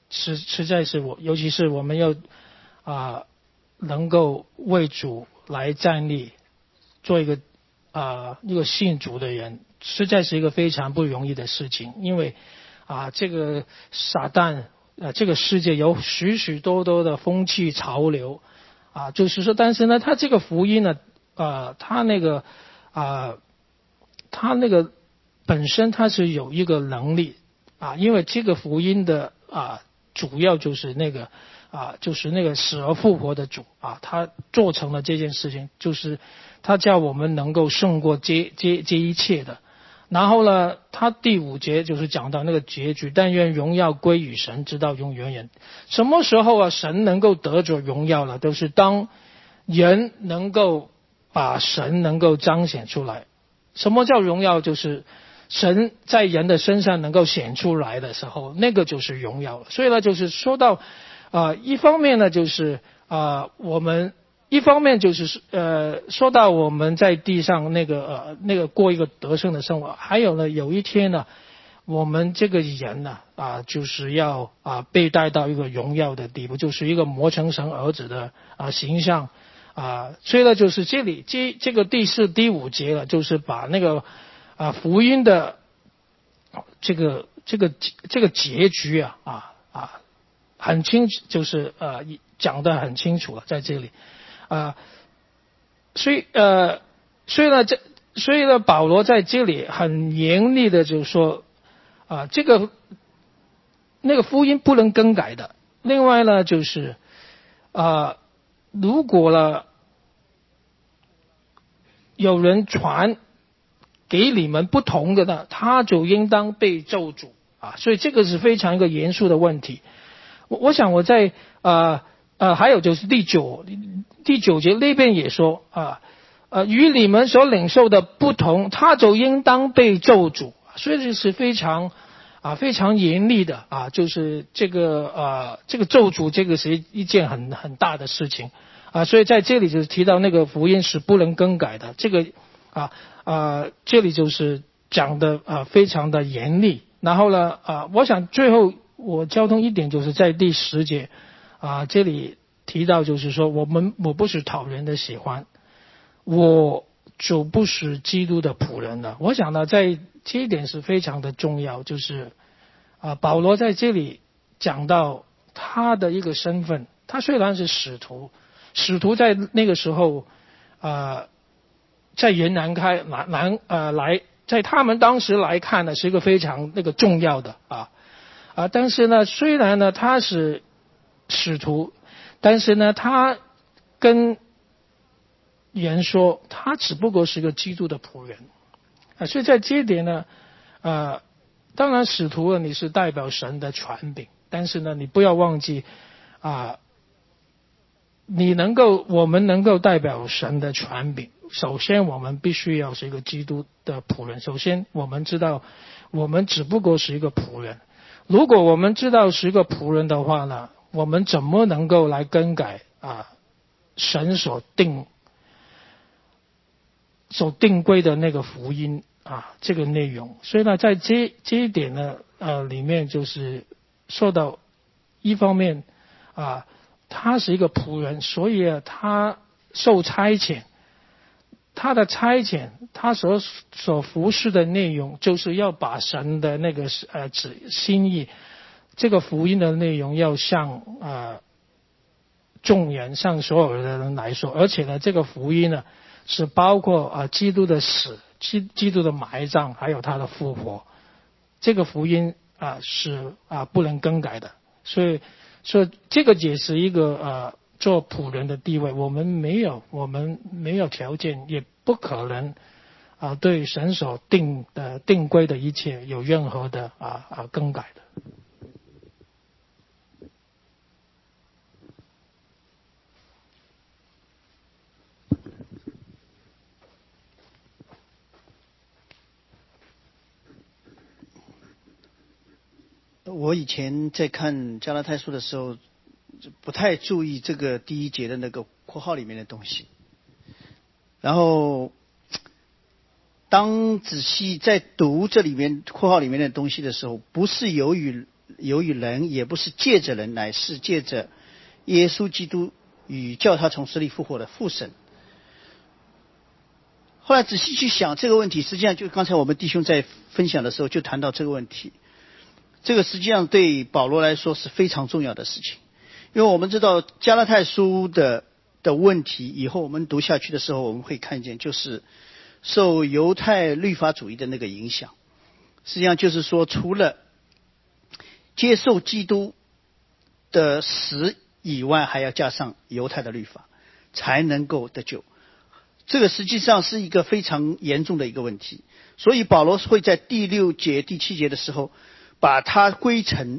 实实在是我，尤其是我们要啊、能够为主来站立，做一个啊、一个信主的人，实在是一个非常不容易的事情。因为啊，这个撒旦啊，这个世界有许许多多的风气潮流啊，就是说，但是呢，他这个福音呢，啊，他那个啊，他那个本身他是有一个能力啊，因为这个福音的啊，主要就是那个啊，就是那个死而复活的主啊，他做成了这件事情，就是他叫我们能够胜过这这这一切的。然后呢，他第五节就是讲到那个结局，但愿荣耀归于神，直到永远远。什么时候啊，神能够得着荣耀了？都是当人能够把神能够彰显出来。什么叫荣耀？就是神在人的身上能够显出来的时候，那个就是荣耀了。所以呢，就是说到啊、呃，一方面呢，就是啊、呃，我们。一方面就是呃，说到我们在地上那个呃那个过一个得胜的生活，还有呢，有一天呢，我们这个人呢啊，就是要啊被带到一个荣耀的地步，就是一个磨成神儿子的啊形象啊，所以呢，就是这里这这个第四第五节了，就是把那个啊福音的这个这个这个结局啊啊啊很清楚，就是呃讲得很清楚了，在这里。啊，所以呃，所以呢，这所以呢，保罗在这里很严厉的就是说，啊，这个那个福音不能更改的。另外呢，就是啊，如果呢有人传给你们不同的呢，他就应当被咒诅啊。所以这个是非常一个严肃的问题。我我想我在啊。呃，还有就是第九第九节那边也说啊，呃，与你们所领受的不同，他就应当被咒诅，所以这是非常啊非常严厉的啊，就是这个啊这个咒诅，这个是一件很很大的事情啊，所以在这里就是提到那个福音是不能更改的，这个啊啊这里就是讲的啊非常的严厉。然后呢啊，我想最后我交通一点就是在第十节。啊，这里提到就是说，我们我不是讨人的喜欢，我就不是基督的仆人了。我想呢，在这一点是非常的重要，就是啊，保罗在这里讲到他的一个身份，他虽然是使徒，使徒在那个时候啊，在人南开南南呃来，在他们当时来看呢，是一个非常那个重要的啊啊，但是呢，虽然呢他是使徒，但是呢，他跟人说，他只不过是个基督的仆人啊，所以在这一点呢，呃，当然使徒呢，你是代表神的权柄，但是呢，你不要忘记啊，你能够，我们能够代表神的权柄，首先我们必须要是一个基督的仆人。首先，我们知道，我们只不过是一个仆人。如果我们知道是一个仆人的话呢，我们怎么能够来更改啊神所定所定规的那个福音啊这个内容？所以呢，在这这一点呢呃里面就是说到一方面啊，他是一个仆人，所以啊他受差遣，他的差遣，他所所服侍的内容，就是要把神的那个呃旨心意。这个福音的内容要向啊众人，向所有的人来说，而且呢，这个福音呢是包括啊基督的死、基基督的埋葬，还有他的复活。这个福音啊是啊不能更改的，所以所以这个也是一个啊做仆人的地位，我们没有我们没有条件，也不可能啊对神所定的定规的一切有任何的啊啊更改的。 我以前在看加拉太书的时候，不太注意这个第一节的那个括号里面的东西。然后，当仔细在读这里面括号里面的东西的时候，不是由于由于人，也不是借着人，乃是借着耶稣基督与叫他从死里复活的父神。后来仔细去想这个问题，实际上就刚才我们弟兄在分享的时候就谈到这个问题。这个实际上对保罗来说是非常重要的事情，因为我们知道加拉太书的的问题，以后我们读下去的时候我们会看见，就是受犹太律法主义的那个影响。实际上就是说，除了接受基督的死以外，还要加上犹太的律法才能够得救。这个实际上是一个非常严重的一个问题，所以保罗会在第六节第七节的时候把它归成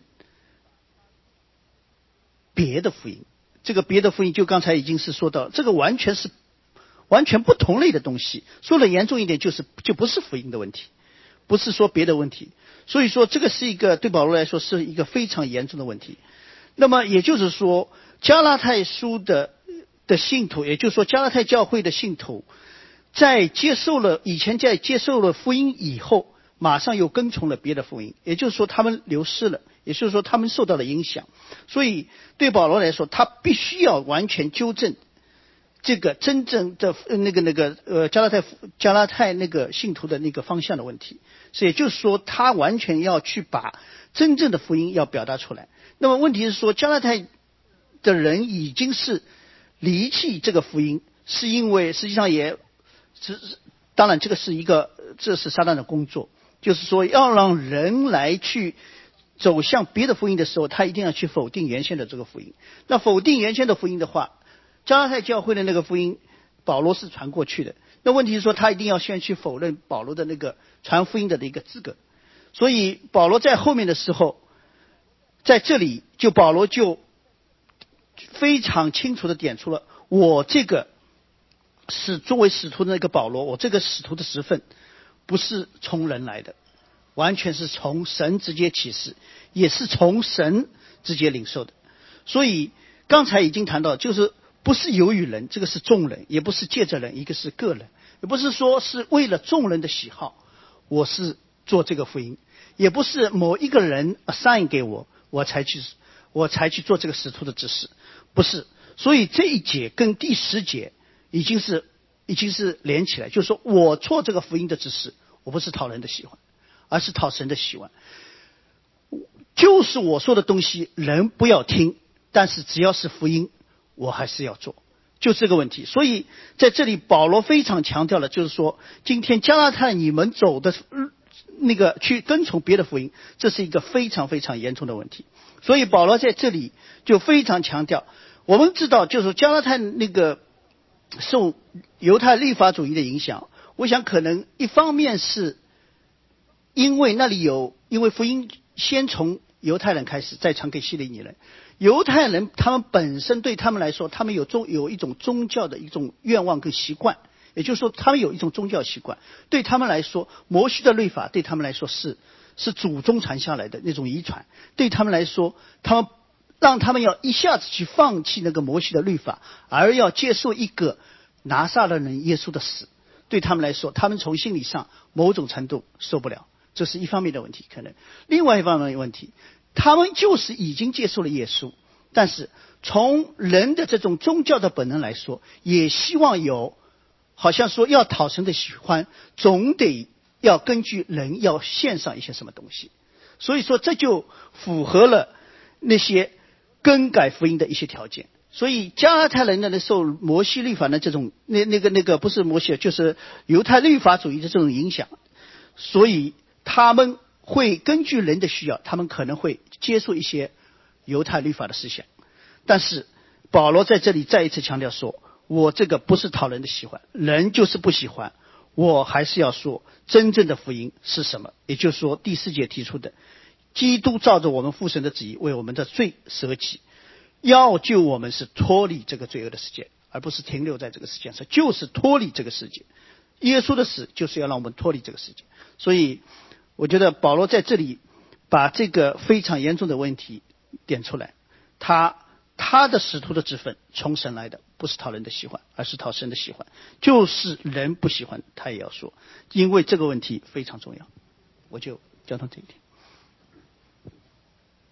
别的福音。这个别的福音就刚才已经是说到，这个完全是完全不同类的东西，说的严重一点就是就不是福音的问题，不是说别的问题。所以说这个是一个对保罗来说是一个非常严重的问题。那么也就是说加拉太书的的信徒，也就是说加拉太教会的信徒，在接受了以前在接受了福音以后，马上又跟从了别的福音，也就是说他们流失了，也就是说他们受到了影响。所以对保罗来说，他必须要完全纠正这个真正的那个那个呃加拉太加拉太那个信徒的那个方向的问题。所以也就是说他完全要去把真正的福音要表达出来。那么问题是说，加拉太的人已经是离弃这个福音，是因为实际上也是当然这个是一个这是撒旦的工作，就是说要让人来去走向别的福音的时候，他一定要去否定原先的这个福音。那否定原先的福音的话，加拉太教会的那个福音保罗是传过去的，那问题是说他一定要先去否认保罗的那个传福音的一个资格。所以保罗在后面的时候，在这里就保罗就非常清楚地点出了，我这个是作为使徒的那个保罗，我这个使徒的职分不是从人来的，完全是从神直接启示，也是从神直接领受的。所以刚才已经谈到，就是不是由于人，这个是众人，也不是借着人，一个是个人，也不是说是为了众人的喜好我是做这个福音，也不是某一个人 assign 给我我才去我才去做这个使徒的指示，不是。所以这一节跟第十节已经是已经是连起来，就是说我做这个福音的指示，我不是讨人的喜欢，而是讨神的喜欢。就是我说的东西人不要听，但是只要是福音我还是要做，就这个问题。所以在这里保罗非常强调了，就是说今天加拉太你们走的那个去跟从别的福音，这是一个非常非常严重的问题。所以保罗在这里就非常强调，我们知道就是加拉太那个受犹太律法主义的影响，我想可能一方面是因为那里有，因为福音先从犹太人开始，再传给希利尼人。犹太人他们本身对他们来说，他们有宗有一种宗教的一种愿望跟习惯，也就是说他们有一种宗教习惯，对他们来说摩西的律法对他们来说是是祖宗传下来的那种遗传，对他们来说他们让他们要一下子去放弃那个摩西的律法，而要接受一个拿撒勒人耶稣的死，对他们来说他们从心理上某种程度受不了，这是一方面的问题。可能另外一方面的问题，他们就是已经接受了耶稣，但是从人的这种宗教的本能来说，也希望有好像说要讨神的喜欢，总得要根据人要献上一些什么东西。所以说这就符合了那些更改福音的一些条件。所以加拉太人呢受摩西律法的这种那那个那个不是摩西，就是犹太律法主义的这种影响，所以他们会根据人的需要，他们可能会接受一些犹太律法的思想。但是保罗在这里再一次强调说，我这个不是讨人的喜欢，人就是不喜欢，我还是要说真正的福音是什么。也就是说第四节提出的，基督照着我们父神的旨意为我们的罪舍己，要救我们是脱离这个罪恶的世界，而不是停留在这个世界上，就是脱离这个世界。耶稣的死就是要让我们脱离这个世界。所以我觉得保罗在这里把这个非常严重的问题点出来，他他的使徒的职分从神来的，不是讨人的喜欢，而是讨神的喜欢，就是人不喜欢他也要说，因为这个问题非常重要。我就交通这一点。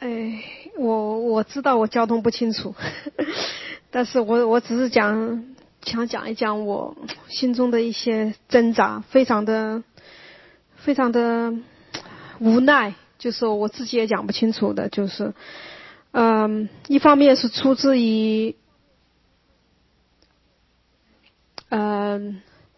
哎，我我知道我交通不清楚，但是我我只是讲想讲一讲我心中的一些挣扎，非常的非常的无奈，就是我自己也讲不清楚的，就是嗯，一方面是出自于嗯，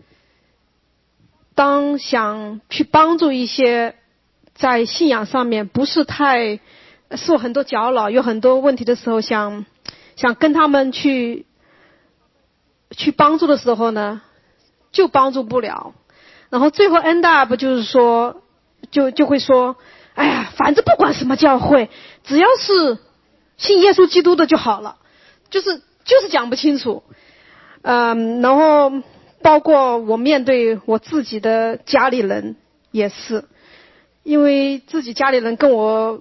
当想去帮助一些在信仰上面不是太受很多搅扰有很多问题的时候，想想跟他们去去帮助的时候呢，就帮助不了，然后最后 end up 就是说就就会说，哎呀，反正不管什么教会，只要是信耶稣基督的就好了，就是就是讲不清楚。嗯，然后包括我面对我自己的家里人也是，因为自己家里人跟我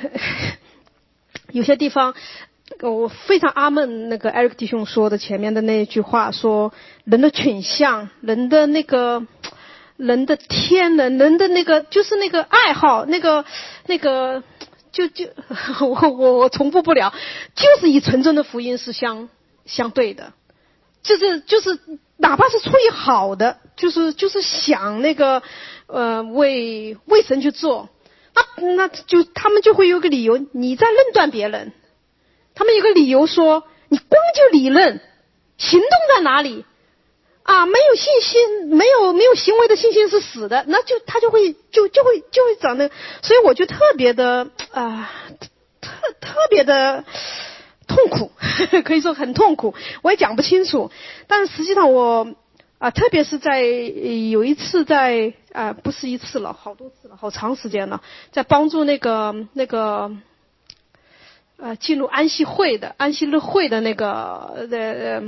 有些地方，我非常阿闷那个 Eric 弟兄说的前面的那一句话，说人的倾向，人的那个人的天能，人的那个就是那个爱好，那个那个就就我我我重复不了，就是以纯正的福音是相相对的。就是就是哪怕是出于好的，就是就是想那个呃为为神去做，那那就他们就会有个理由，你在论断别人，他们有个理由说你光就理论，行动在哪里啊？没有信心，没有没有行为的信心是死的，那就他就会就就会就会长那个，所以我就特别的啊、呃、特特别的痛苦，可以说很痛苦，我也讲不清楚。但是实际上我啊、呃，特别是在有一次在啊、呃，不是一次了，好多次了，好长时间了，在帮助那个那个呃进入安息会的安息日会的那个呃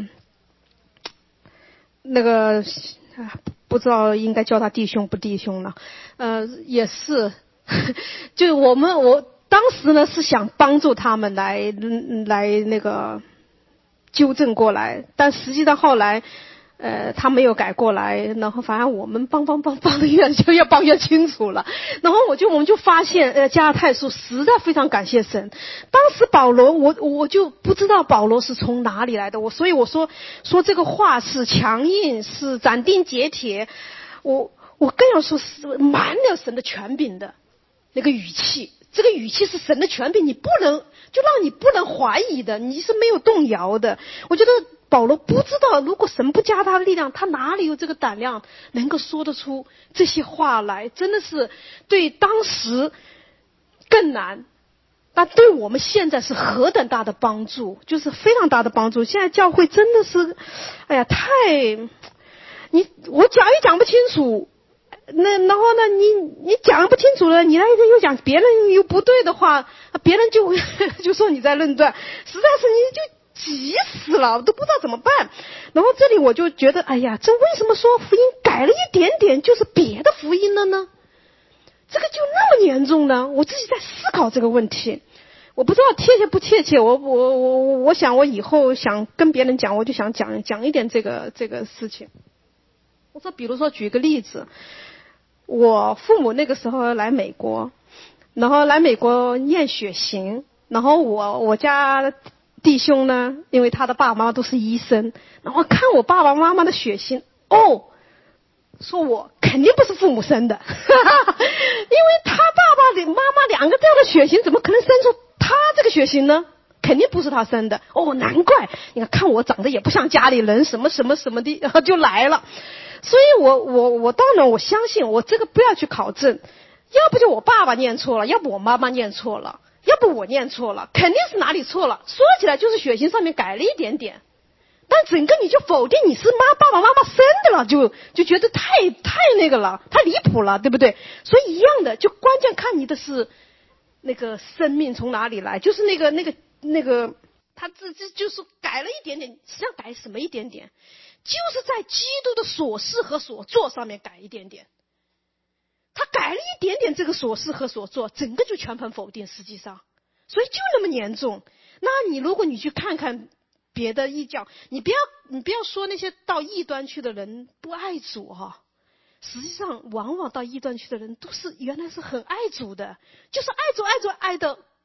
那个不知道应该叫他弟兄不弟兄了，呃也是，就我们我。当时呢是想帮助他们来来那个纠正过来，但实际上后来呃他没有改过来，然后反正我们帮帮帮帮的越就越帮越清楚了。然后我就我们就发现呃加拉太书实在非常感谢神。当时保罗我我就不知道保罗是从哪里来的，我所以我说说这个话是强硬，是斩钉截铁，我我更要说是满了神的权柄的那个语气。这个语气是神的权柄，你不能就让你不能怀疑的，你是没有动摇的。我觉得保罗不知道，如果神不加他的力量，他哪里有这个胆量能够说得出这些话来？真的是对当时更难，但对我们现在是何等大的帮助，就是非常大的帮助。现在教会真的是，哎呀，太你我讲也讲不清楚。那然后呢？你你讲不清楚了，你那又讲别人又不对的话，别人就就说你在论断，实在是你就急死了，我都不知道怎么办。然后这里我就觉得，哎呀，这为什么说福音改了一点点就是别的福音了呢？这个就那么严重呢？我自己在思考这个问题，我不知道贴切不贴切。我我我我想我以后想跟别人讲，我就想讲讲一点这个这个事情。我说，比如说举个例子。我父母那个时候来美国，然后来美国念血型，然后我我家弟兄呢，因为他的爸爸妈妈都是医生，然后看我爸爸妈妈的血型，哦，说我肯定不是父母生的，因为他爸爸妈妈两个这样的血型，怎么可能生出他这个血型呢？肯定不是他生的。哦，难怪，你看看我长得也不像家里人，什么什么什么的，然后就来了。所以我我我当然我相信我这个不要去考证，要不就我爸爸念错了，要不我妈妈念错了，要不我念错了，肯定是哪里错了。说起来就是血型上面改了一点点，但整个你就否定你是妈爸爸妈妈生的了，就就觉得太太那个了，太离谱了，对不对？所以一样的，就关键看你的是那个生命从哪里来，就是那个那个那个他这这就是改了一点点，实际上改什么一点点？就是在基督的所事和所做上面改一点点，他改了一点点这个所事和所做，整个就全盘否定。实际上，所以就那么严重。那你如果你去看看别的异教，你不要你不要说那些到异端去的人不爱主哈、啊，实际上往往到异端去的人都是原来是很爱主的，就是爱主爱主爱的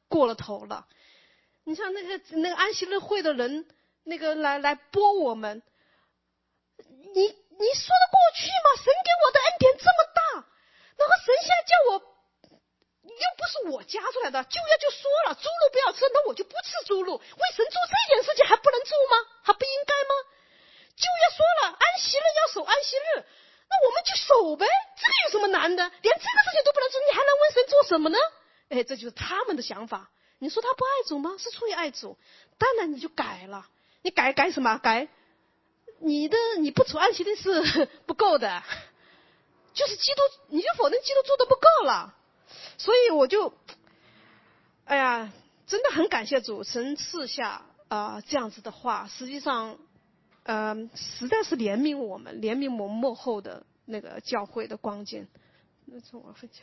过了头了。你像那个那个安息日会的人，那个来来播我们，你你说得过去吗？神给我的恩典这么大，然后神现在叫我，又不是我加出来的，旧约就说了猪肉不要吃，那我就不吃猪肉。为神做这件事情还不能做吗？还不应该吗？旧约说了安息日要守安息日，那我们就守呗，这个有什么难的？连这个事情都不能做，你还能问神做什么呢？哎，这就是他们的想法。你说他不爱主吗？是出于爱主，当然你就改了。你改改什么？改你的你不守安息日是不够的，就是基督，你就否认基督做的不够了。所以我就，哎呀，真的很感谢主，神赐下啊、呃、这样子的话，实际上，呃，实在是怜悯我们，怜悯我们幕后的那个教会的光景。那从我分享。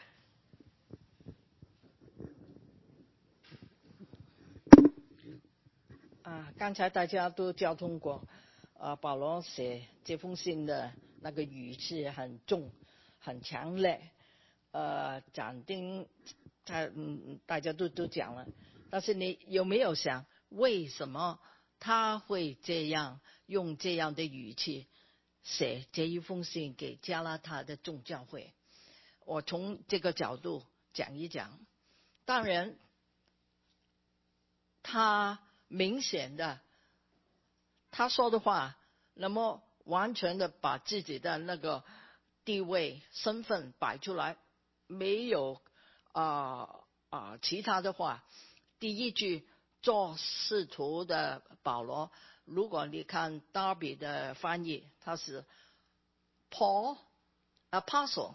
啊，刚才大家都交通过，啊，保罗写这封信的那个语气很重，很强烈，呃，斩钉，他嗯，大家都都讲了，但是你有没有想，为什么他会这样用这样的语气写这一封信给加拉太的众教会？我从这个角度讲一讲。当然，他明显的，他说的话，那么完全的把自己的那个地位、身份摆出来，没有啊啊、呃呃、其他的话。第一句做使徒的保罗，如果你看 Darby 的翻译，他是 Paul Apostle，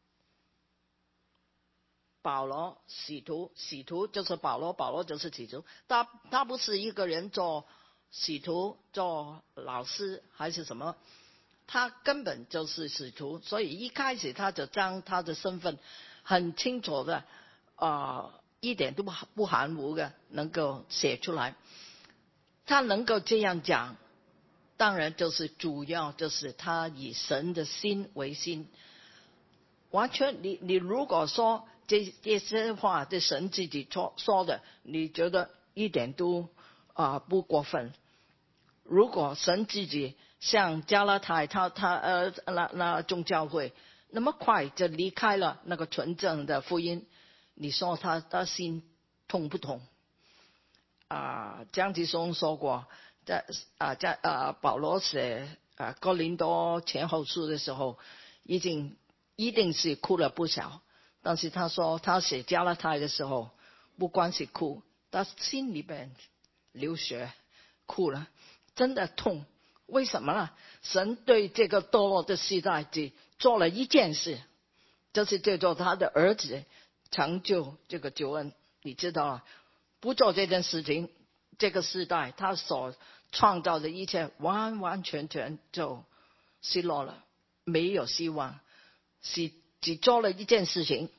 保罗使徒，使徒就是保罗，保罗就是使徒。他他不是一个人做使徒、做老师还是什么，他根本就是使徒。所以一开始他就将他的身份很清楚的啊、呃，一点都不不含糊的能够写出来。他能够这样讲，当然就是主要就是他以神的心为心。完全你你如果说这这些话是神自己说说的，你觉得一点都啊、呃、不过分。如果神自己像加拉太他他呃那那众教会那么快就离开了那个纯正的福音，你说他他心痛不痛？啊、呃，江吉松说过，在啊在啊保罗写啊哥林多前后书的时候，已经一定是哭了不少。但是他说他写加拉太的时候，不光是哭，他心里边流血，哭了，真的痛。为什么呢？神对这个堕落的时代只做了一件事，就是借着他的儿子成就这个救恩。你知道啊，不做这件事情，这个时代他所创造的一切完完全全就失落了，没有希望。是只做了一件事情，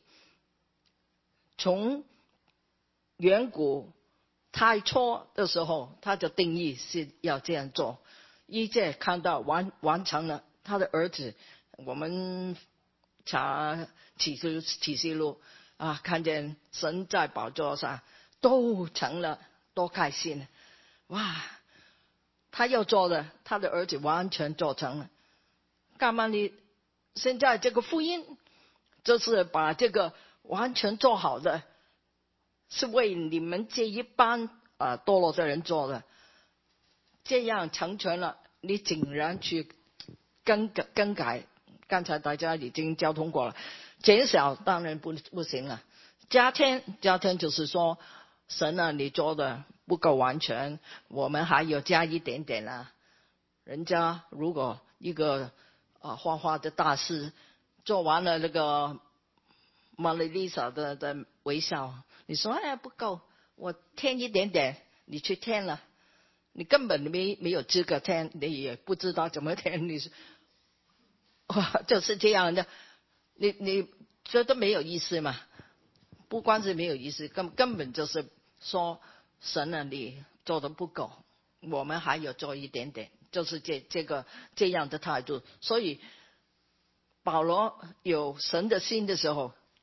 从远古太初的时候他就定义是要这样做，一切看到完完成了。他的儿子，我们查启示启示录啊，看见神在宝座上都成了，多开心！哇，他要做的，他的儿子完全做成了。干嘛你现在这个福音就是把这个完全做好的，是为你们这一班啊、呃、堕落的人做的，这样成全了，你竟然去更改更改。刚才大家已经交通过了，减少当然不不行了，加添加添就是说，神啊，你做的不够完全，我们还要加一点点啊。人家如果一个啊画画的大师做完了那个玛丽丽莎的的微笑，你说哎不够，我添一点点，你去添了，你根本没没有资格添，你也不知道怎么添，你是哇就是这样的，你你觉得没有意思嘛？不光是没有意思，根根本就是说神啊，你做的不够，我们还要做一点点，就是这这个这样的态度。所以保罗有神的心的时候，根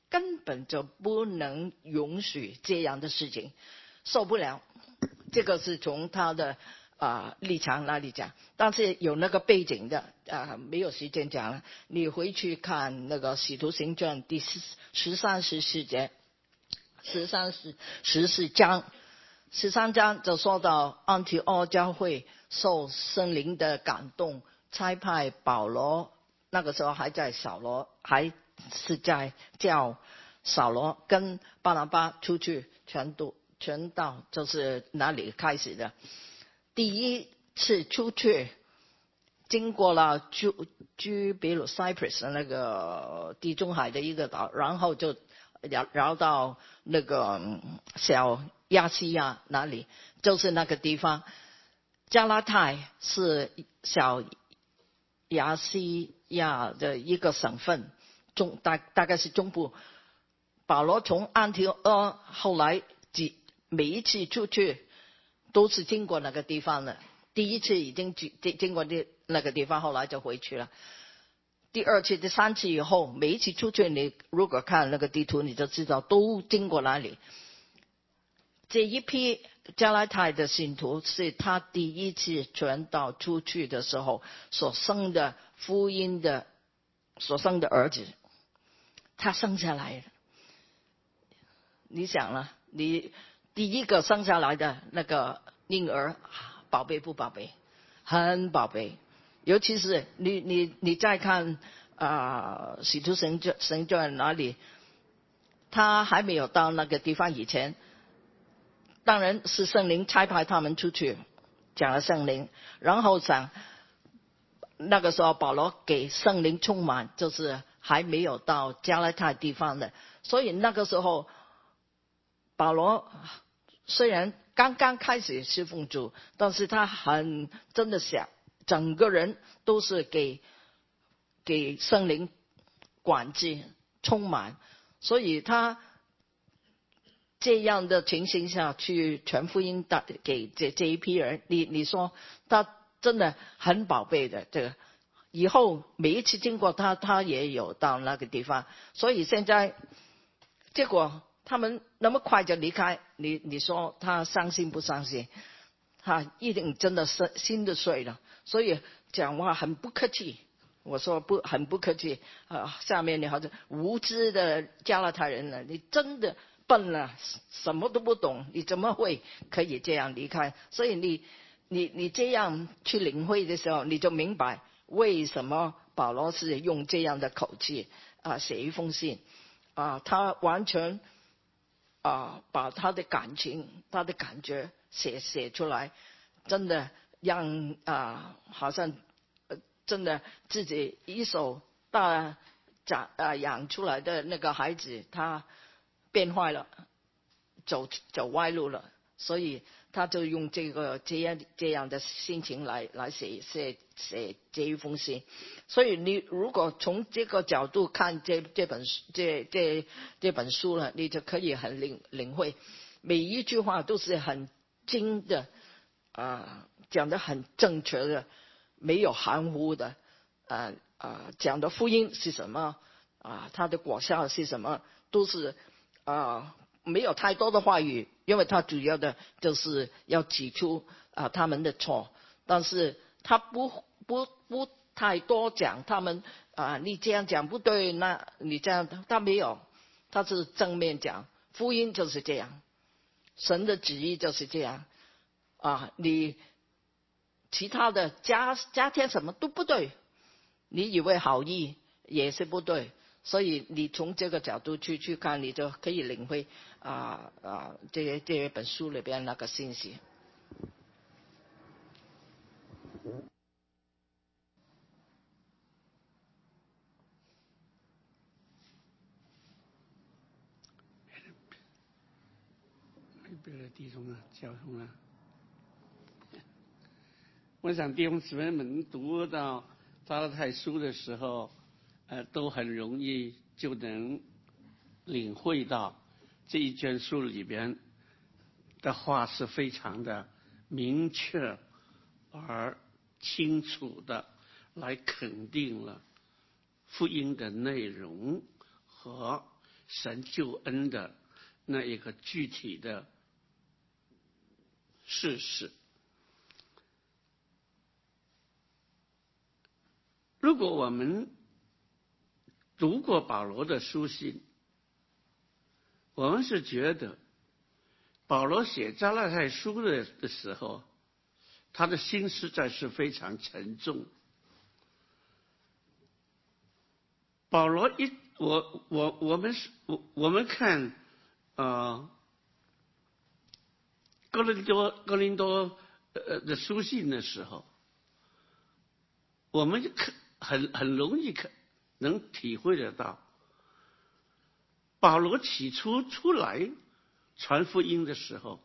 本就不能允许这样的事情，受不了。这个是从他的啊、呃、立场那里讲，但是有那个背景的啊、呃，没有时间讲了。你回去看那个《使徒行传》第十十三十四节，十三十十四章，十三章就说到安提阿教会受圣灵的感动，差派保罗，那个时候还在扫罗，还是在叫扫罗跟巴拿巴出去传道。传道就是哪里开始的？第一次出去，经过了居居比鲁 Cyprus 那个地中海的一个岛，然后就绕绕到那个小亚细亚哪里，就是那个地方。加拉太是小亚细亚的一个省份，中大大概是中部。保罗从安提阿后来几每一次出去都是经过那个地方的，第一次已经经过那个地方，后来就回去了。第二次、第三次以后，每一次出去，你如果看那个地图，你就知道都经过哪里。这一批加拉太的信徒是他第一次传道出去的时候所生的福音的所生的儿子，他生下来了。你想了，你第一个生下来的那个婴儿，宝贝不宝贝？很宝贝。尤其是你你你再看啊，《使徒行传》行传哪里，他还没有到那个地方以前，当然是圣灵差派他们出去讲了圣灵，然后讲那个时候保罗给圣灵充满，就是还没有到加拉太地方的，所以那个时候保罗虽然刚刚开始侍奉主，但是他很真的想整个人都是给给圣灵管制充满，所以他这样的情形下去传福音给这这一批人，你你说他真的很宝贝的，这个以后每一次经过他，他也有到那个地方，所以现在结果他们那么快就离开，你你说他伤心不伤心？他一定真的是心都碎了，所以讲话很不客气。我说不很不客气啊、呃！下面你好像无知的加拉太人了，你真的笨了，什么都不懂，你怎么会可以这样离开？所以你你你这样去领会的时候，你就明白为什么保罗是用这样的口气啊、呃、写一封信啊、呃，他完全啊、呃、把他的感情、他的感觉写写出来，真的让啊、呃、好像。真的自己一手大长啊养出来的那个孩子，他变坏了，走走歪路了，所以他就用这个这样这样的心情来来写写写这一封信。所以你如果从这个角度看这这本这这这本书了，你就可以很领领会，每一句话都是很精的啊、呃，讲得很正确的。没有含糊的，啊、呃、啊、呃，讲的福音是什么啊？它的果效是什么？都是啊、呃，没有太多的话语，因为它主要的就是要指出啊、呃、他们的错，但是他不不不太多讲他们啊、呃，你这样讲不对，那你这样他没有，他是正面讲福音就是这样，神的旨意就是这样啊，你。其他的加加添什么都不对，你以为好意也是不对，所以你从这个角度去去看，你就可以领会啊啊这这本书里边那个信息。 别的弟兄啊，交通啊。我想弟兄姊妹们读到加拉太书的时候，呃，都很容易就能领会到这一卷书里边的话是非常的明确而清楚的来肯定了福音的内容和神救恩的那一个具体的事实。如果我们读过保罗的书信，我们是觉得保罗写加拉太书的的时候，他的心实在是非常沉重。保罗一我我我们是我我们看呃哥林多哥林多呃的书信的时候，我们就看很很容易看能体会得到，保罗起初出来传福音的时候，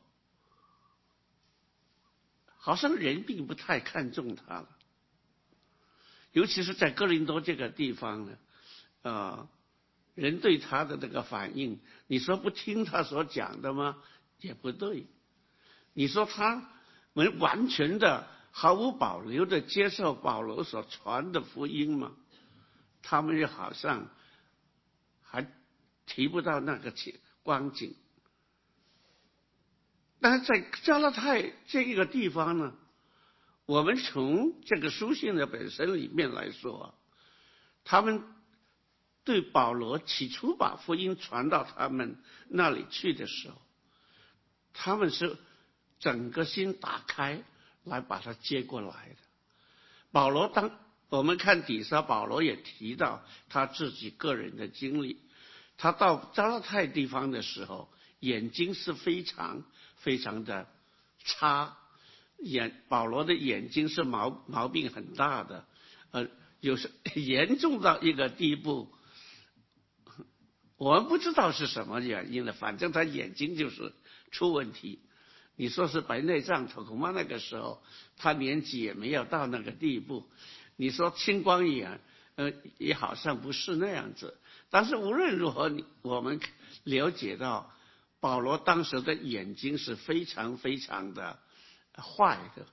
好像人并不太看重他了，尤其是在哥林多这个地方呢，啊、呃，人对他的那个反应，你说不听他所讲的吗？也不对。你说他们完全的毫无保留的接受保罗所传的福音吗？他们也好像还提不到那个光景。但是在加拉太这一个地方呢，我们从这个书信的本身里面来说，他们对保罗起初把福音传到他们那里去的时候，他们是整个心打开来把它接过来的。保罗当我们看底下，保罗也提到他自己个人的经历，他到加拉太地方的时候，眼睛是非常非常的差，眼保罗的眼睛是毛毛病很大的，呃，有时严重到一个地步，我们不知道是什么原因了，反正他眼睛就是出问题。你说是白内障，恐怕那个时候他年纪也没有到那个地步。你说青光眼，呃，也好像不是那样子。但是无论如何，我们了解到保罗当时的眼睛是非常非常的坏的。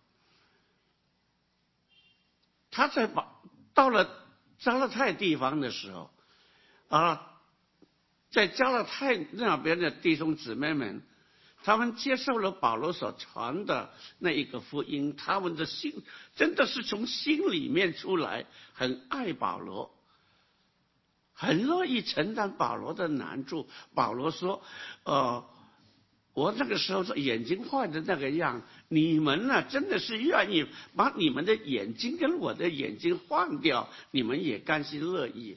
他在保到了加拉太地方的时候啊，在加拉太那边的弟兄姊妹们，他们接受了保罗所传的那一个福音，他们的心真的是从心里面出来，很爱保罗，很乐意承担保罗的难处。保罗说：“呃，我那个时候眼睛坏的那个样，你们呢、啊、真的是愿意把你们的眼睛跟我的眼睛换掉，你们也甘心乐意。”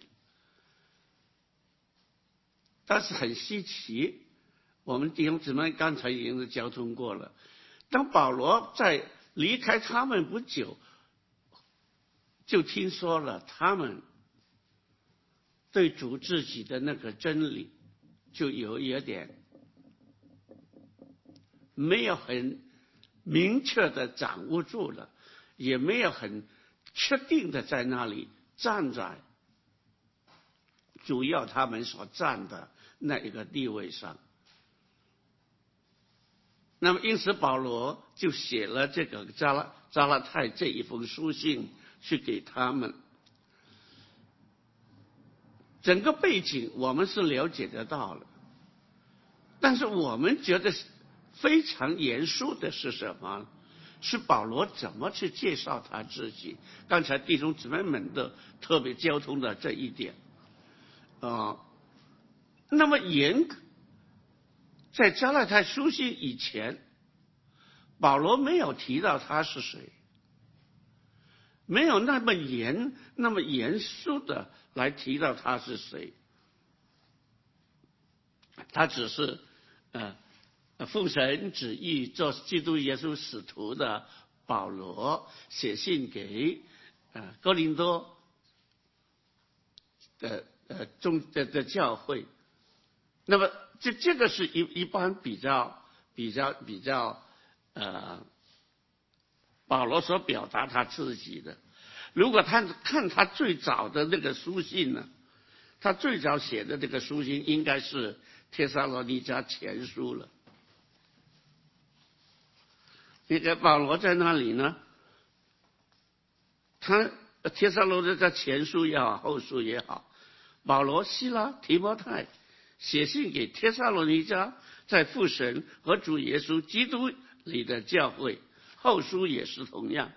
但是很稀奇。我们弟兄姊妹刚才已经是交通过了，当保罗在离开他们不久，就听说了他们对主自己的那个真理就有一点没有很明确的掌握住了，也没有很确定的在那里站在主要他们所站的那一个地位上。那么因此保罗就写了这个加拉加拉太这一封书信去给他们。整个背景我们是了解得到了，但是我们觉得非常严肃的是什么？是保罗怎么去介绍他自己。刚才弟兄姊妹们的特别交通的这一点啊、呃，那么严格在加拉太书信以前，保罗没有提到他是谁，没有那么严那么严肃的来提到他是谁。他只是呃奉神旨意做基督耶稣使徒的保罗写信给呃哥林多的呃中的的教会。那么这这个是一一般比较比较比较呃保罗所表达他自己的。如果他看他最早的那个书信呢，他最早写的这个书信应该是帖撒罗尼迦前书了。那个保罗在那里呢，他帖撒罗尼迦前书也好，后书也好，保罗、西拉、提摩太写信给帖撒罗尼迦在父神和主耶稣基督里的教会，后书也是同样。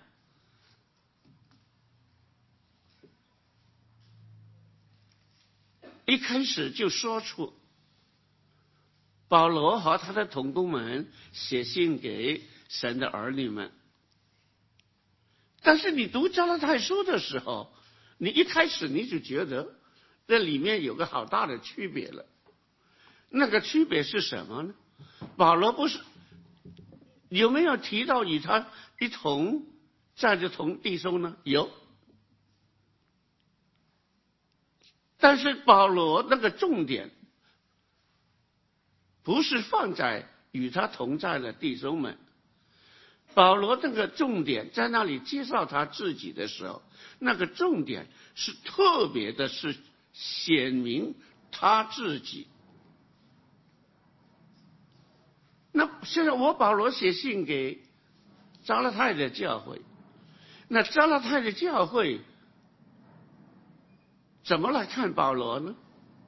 一开始就说出保罗和他的同工们写信给神的儿女们，但是你读加拉太书的时候，你一开始你就觉得这里面有个好大的区别了。那个区别是什么呢？保罗不是有没有提到与他一同站着同弟兄呢？有。但是保罗那个重点不是放在与他同在的弟兄们，保罗那个重点在那里介绍他自己的时候，那个重点是特别的是显明他自己。那现在我保罗写信给加拉太的教会，那加拉太的教会怎么来看保罗呢？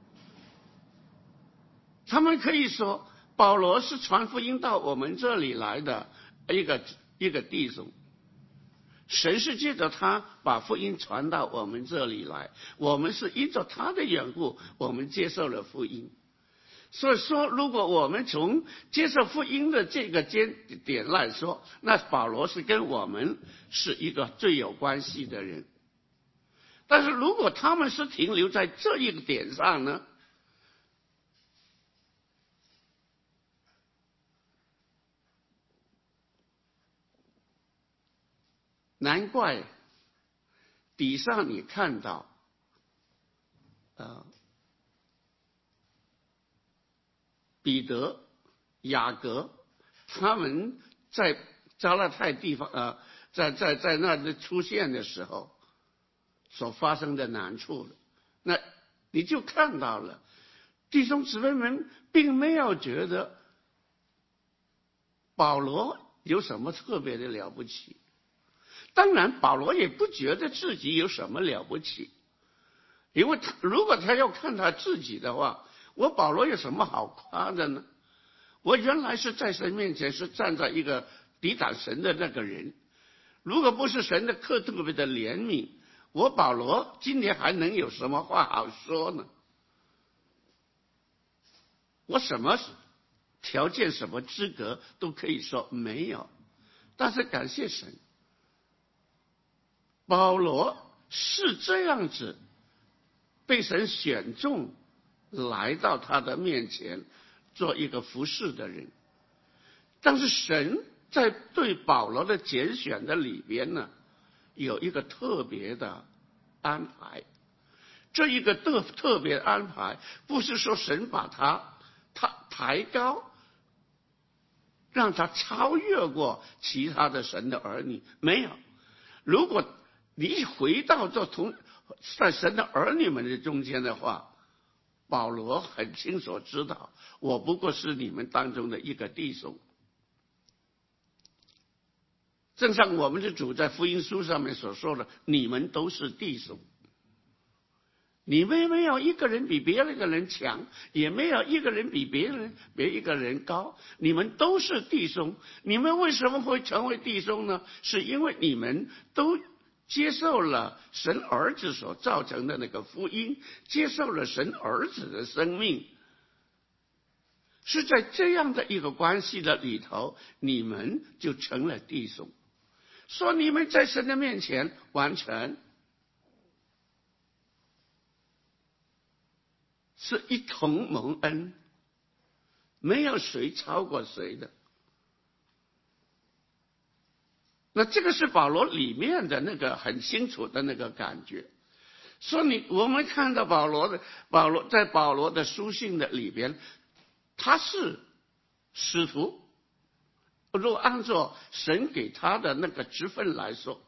他们可以说保罗是传福音到我们这里来的一个一个弟兄，神是借着他把福音传到我们这里来，我们是依着他的缘故，我们接受了福音。所以说，如果我们从接受福音的这个点来说，那保罗是跟我们是一个最有关系的人。但是如果他们是停留在这一个点上呢，难怪底上你看到呃彼得、雅各他们在加拉太地方呃在在在那里出现的时候所发生的难处了。那你就看到了弟兄姊妹们并没有觉得保罗有什么特别的了不起，当然保罗也不觉得自己有什么了不起，因为他如果他要看他自己的话，我保罗有什么好夸的呢？我原来是在神面前是站在一个抵挡神的那个人，如果不是神的特特别的怜悯，我保罗今天还能有什么话好说呢？我什么条件什么资格都可以说没有，但是感谢神，保罗是这样子被神选中来到他的面前做一个服侍的人。但是神在对保罗的拣选的里边呢，有一个特别的安排。这一个特特别安排不是说神把他他抬高，让他超越过其他的神的儿女，没有。如果你回到这同在神的儿女们的中间的话，保罗很清楚知道，我不过是你们当中的一个弟兄。正像我们的主在福音书上面所说的，你们都是弟兄。你们没有一个人比别人的人强，也没有一个人比别人别一个人高，你们都是弟兄。你们为什么会成为弟兄呢？是因为你们都接受了神儿子所造成的那个福音，接受了神儿子的生命，是在这样的一个关系的里头，你们就成了弟兄。说你们在神的面前完全是一同蒙恩，没有谁超过谁的。那这个是保罗里面的那个很清楚的那个感觉。所以你我们看到保罗的保罗在保罗的书信的里边，他是使徒，如果按照神给他的那个职分来说，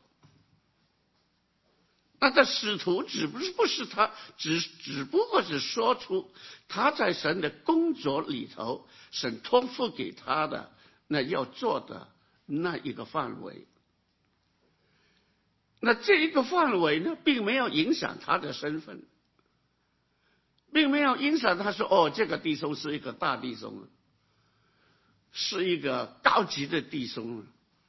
那这使徒只不是不是他只只不过是说出他在神的工作里头神托付给他的那要做的那一个范围。那这一个范围呢，并没有影响他的身份。 并没有因此他说哦，这个弟兄是一个大弟兄，是一个高级的弟兄。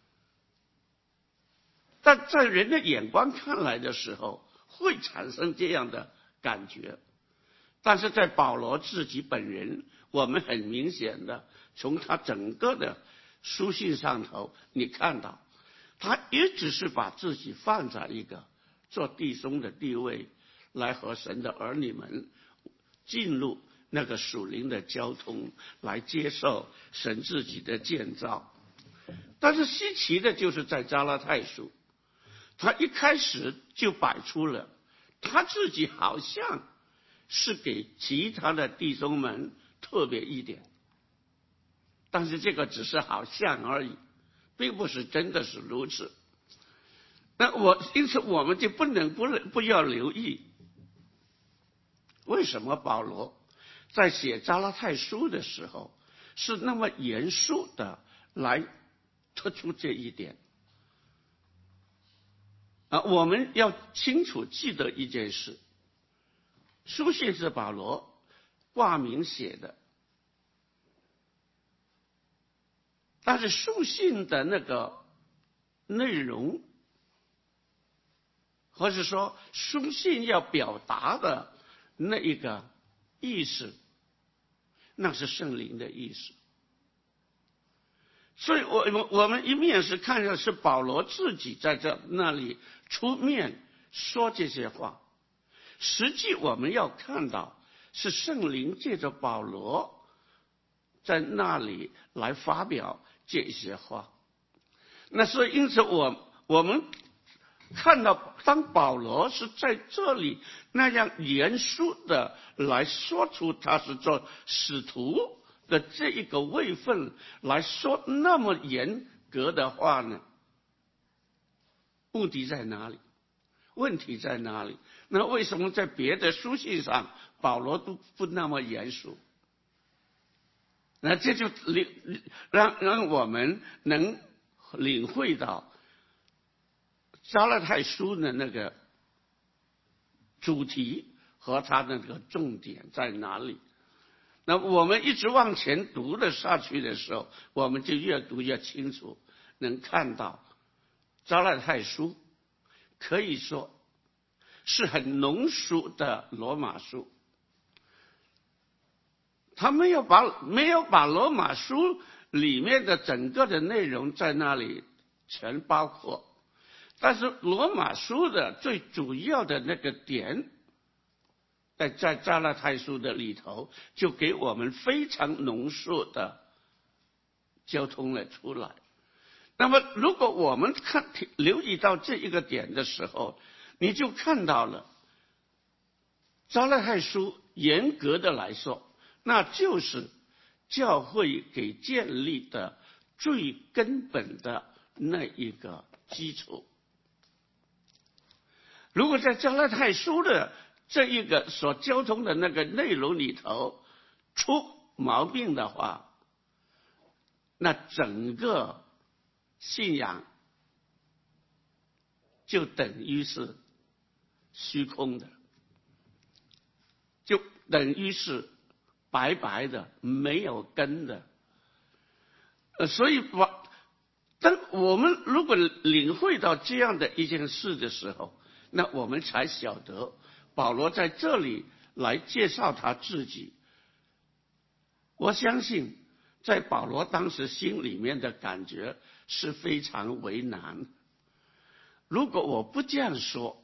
但在人的眼光看来的时候，会产生这样的感觉。但是在保罗自己本人，我们很明显的从他整个的书信上头，你看到他一直是把自己放在一个做弟兄的地位，来和神的儿女们进入那个属灵的交通，来接受神自己的建造。但是稀奇的就是在加拉太书，他一开始就摆出了他自己好像是给其他的弟兄们特别一点，但是这个只是好像而已，并不是真的是如此。那我因此我们就不能不不要留意，为什么保罗在写加拉太书的时候是那么严肃的来突出这一点啊？我们要清楚记得一件事，书信是保罗挂名写的，但是书信的那个内容，或是说书信要表达的那一个意思，那是圣灵的意思。所以我们我们一面是看到是保罗自己在这那里出面说这些话，实际我们要看到是圣灵借着保罗在那里来发表这些话。那所以因此我我们看到当保罗是在这里那样严肃的来说出他是做使徒的这一个位分，来说那么严格的话呢，目的在哪里？问题在哪里？那为什么在别的书信上保罗都不那么严肃？那这就让让我们能领会到加拉太书的那个主题和它的那个重点在哪里。那我们一直往前读的下去的时候，我们就越读越清楚，能看到加拉太书可以说是很浓缩的罗马书。他没有把没有把罗马书里面的整个的内容在那里全包括，但是罗马书的最主要的那个点，在在加拉太书的里头，就给我们非常浓缩的交通了出来。那么，如果我们看留意到这一个点的时候，你就看到了加拉太书严格的来说，那就是教会给建立的最根本的那一个基础。如果在加拉太书的这一个所交通的那个内容里头出毛病的话，那整个信仰就等于是虚空的，就等于是白白的，没有根的。呃，所以我当我们如果领会到这样的一件事的时候，那我们才晓得保罗在这里来介绍他自己。我相信在保罗当时心里面的感觉是非常为难。如果我不这样说，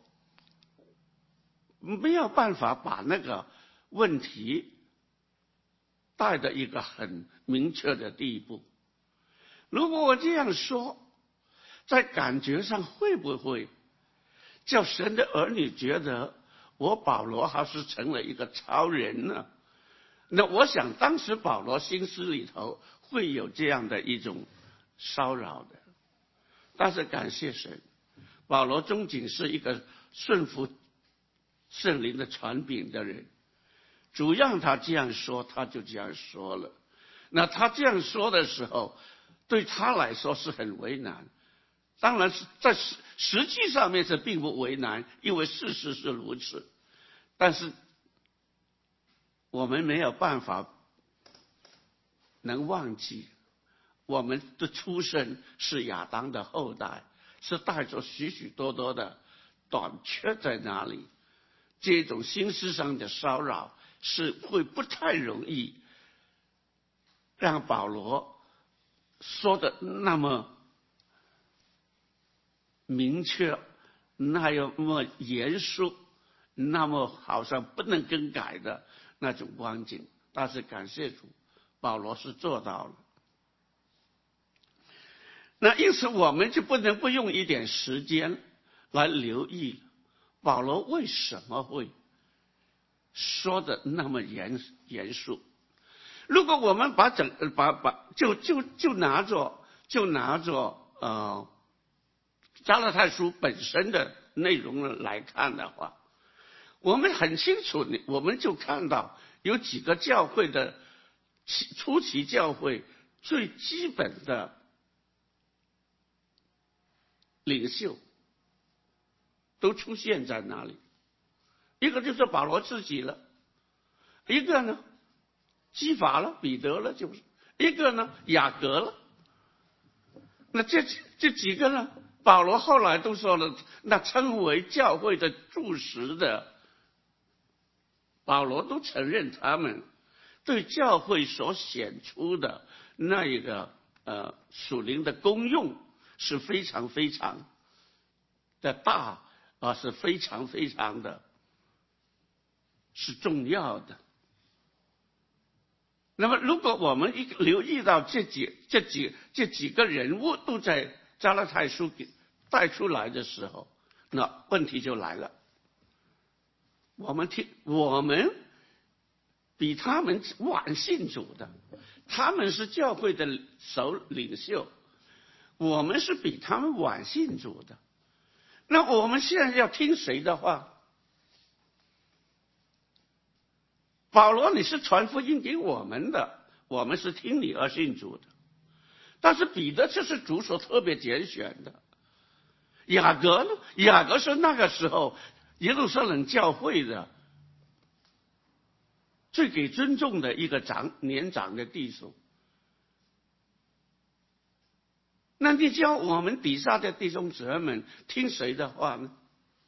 没有办法把那个问题带到一个很明确的地步。如果我这样说，在感觉上会不会叫神的儿女觉得我保罗还是成了一个超人呢？那我想当时保罗心思里头会有这样的一种骚扰的。但是感谢神，保罗终仅是一个顺服圣灵的传饼的人，主让他这样说，他就这样说了。那他这样说的时候，对他来说是很为难。当然是在实实际上面是并不为难，因为事实是如此。但是我们没有办法能忘记，我们的出身是亚当的后代，是带着许许多多的短缺在哪里。这种心思上的骚扰是会不太容易让保罗说的那么明确，那么严肃，那么好像不能更改的那种光景。但是感谢主，保罗是做到了。那因此我们就不能不用一点时间来留意保罗为什么会说的那么严严肃。如果我们把整把把就就就拿着就拿着呃加拉太书本身的内容来看的话，我们很清楚，我们就看到有几个教会的初期教会最基本的领袖都出现在哪里？一个就是保罗自己了，一个呢基法了，彼得了，就是一个呢雅各了。那这这几个呢，保罗后来都说了，那称为教会的柱石的，保罗都承认他们对教会所显出的那一个呃属灵的功用是非常非常的大啊，是非常非常的是重要的。那么如果我们一留意到这几这几这几个人物都在加拉太书给带出来的时候，那问题就来了。我们听我们比他们晚信主的，他们是教会的首领袖，我们是比他们晚信主的。那我们现在要听谁的话？保罗，你是传福音给我们的，我们是听你而信主的。但是彼得这是主所特别拣选的。雅各呢？雅各是那个时候耶路撒冷教会的最给尊重的一个长年长的弟兄。那你叫我们底下的弟兄姊妹们听谁的话呢？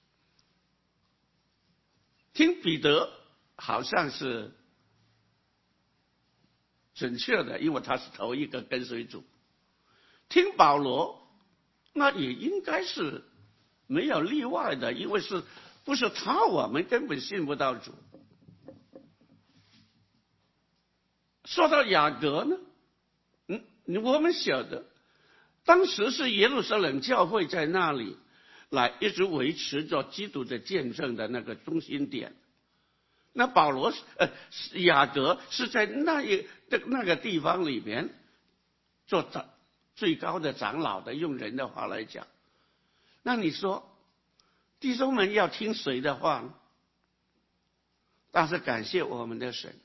听彼得好像是准确的，因为他是头一个跟随主。听保罗，那也应该是没有例外的，因为是不是他，我们根本信不到主。说到雅各呢，嗯，我们晓得，当时是耶路撒冷教会在那里来一直维持着基督的见证的那个中心点。那保罗呃雅各是在那一那个地方里面做长最高的长老的，用人的话来讲。那你说弟兄们要听谁的话呢？但是感谢我们的神，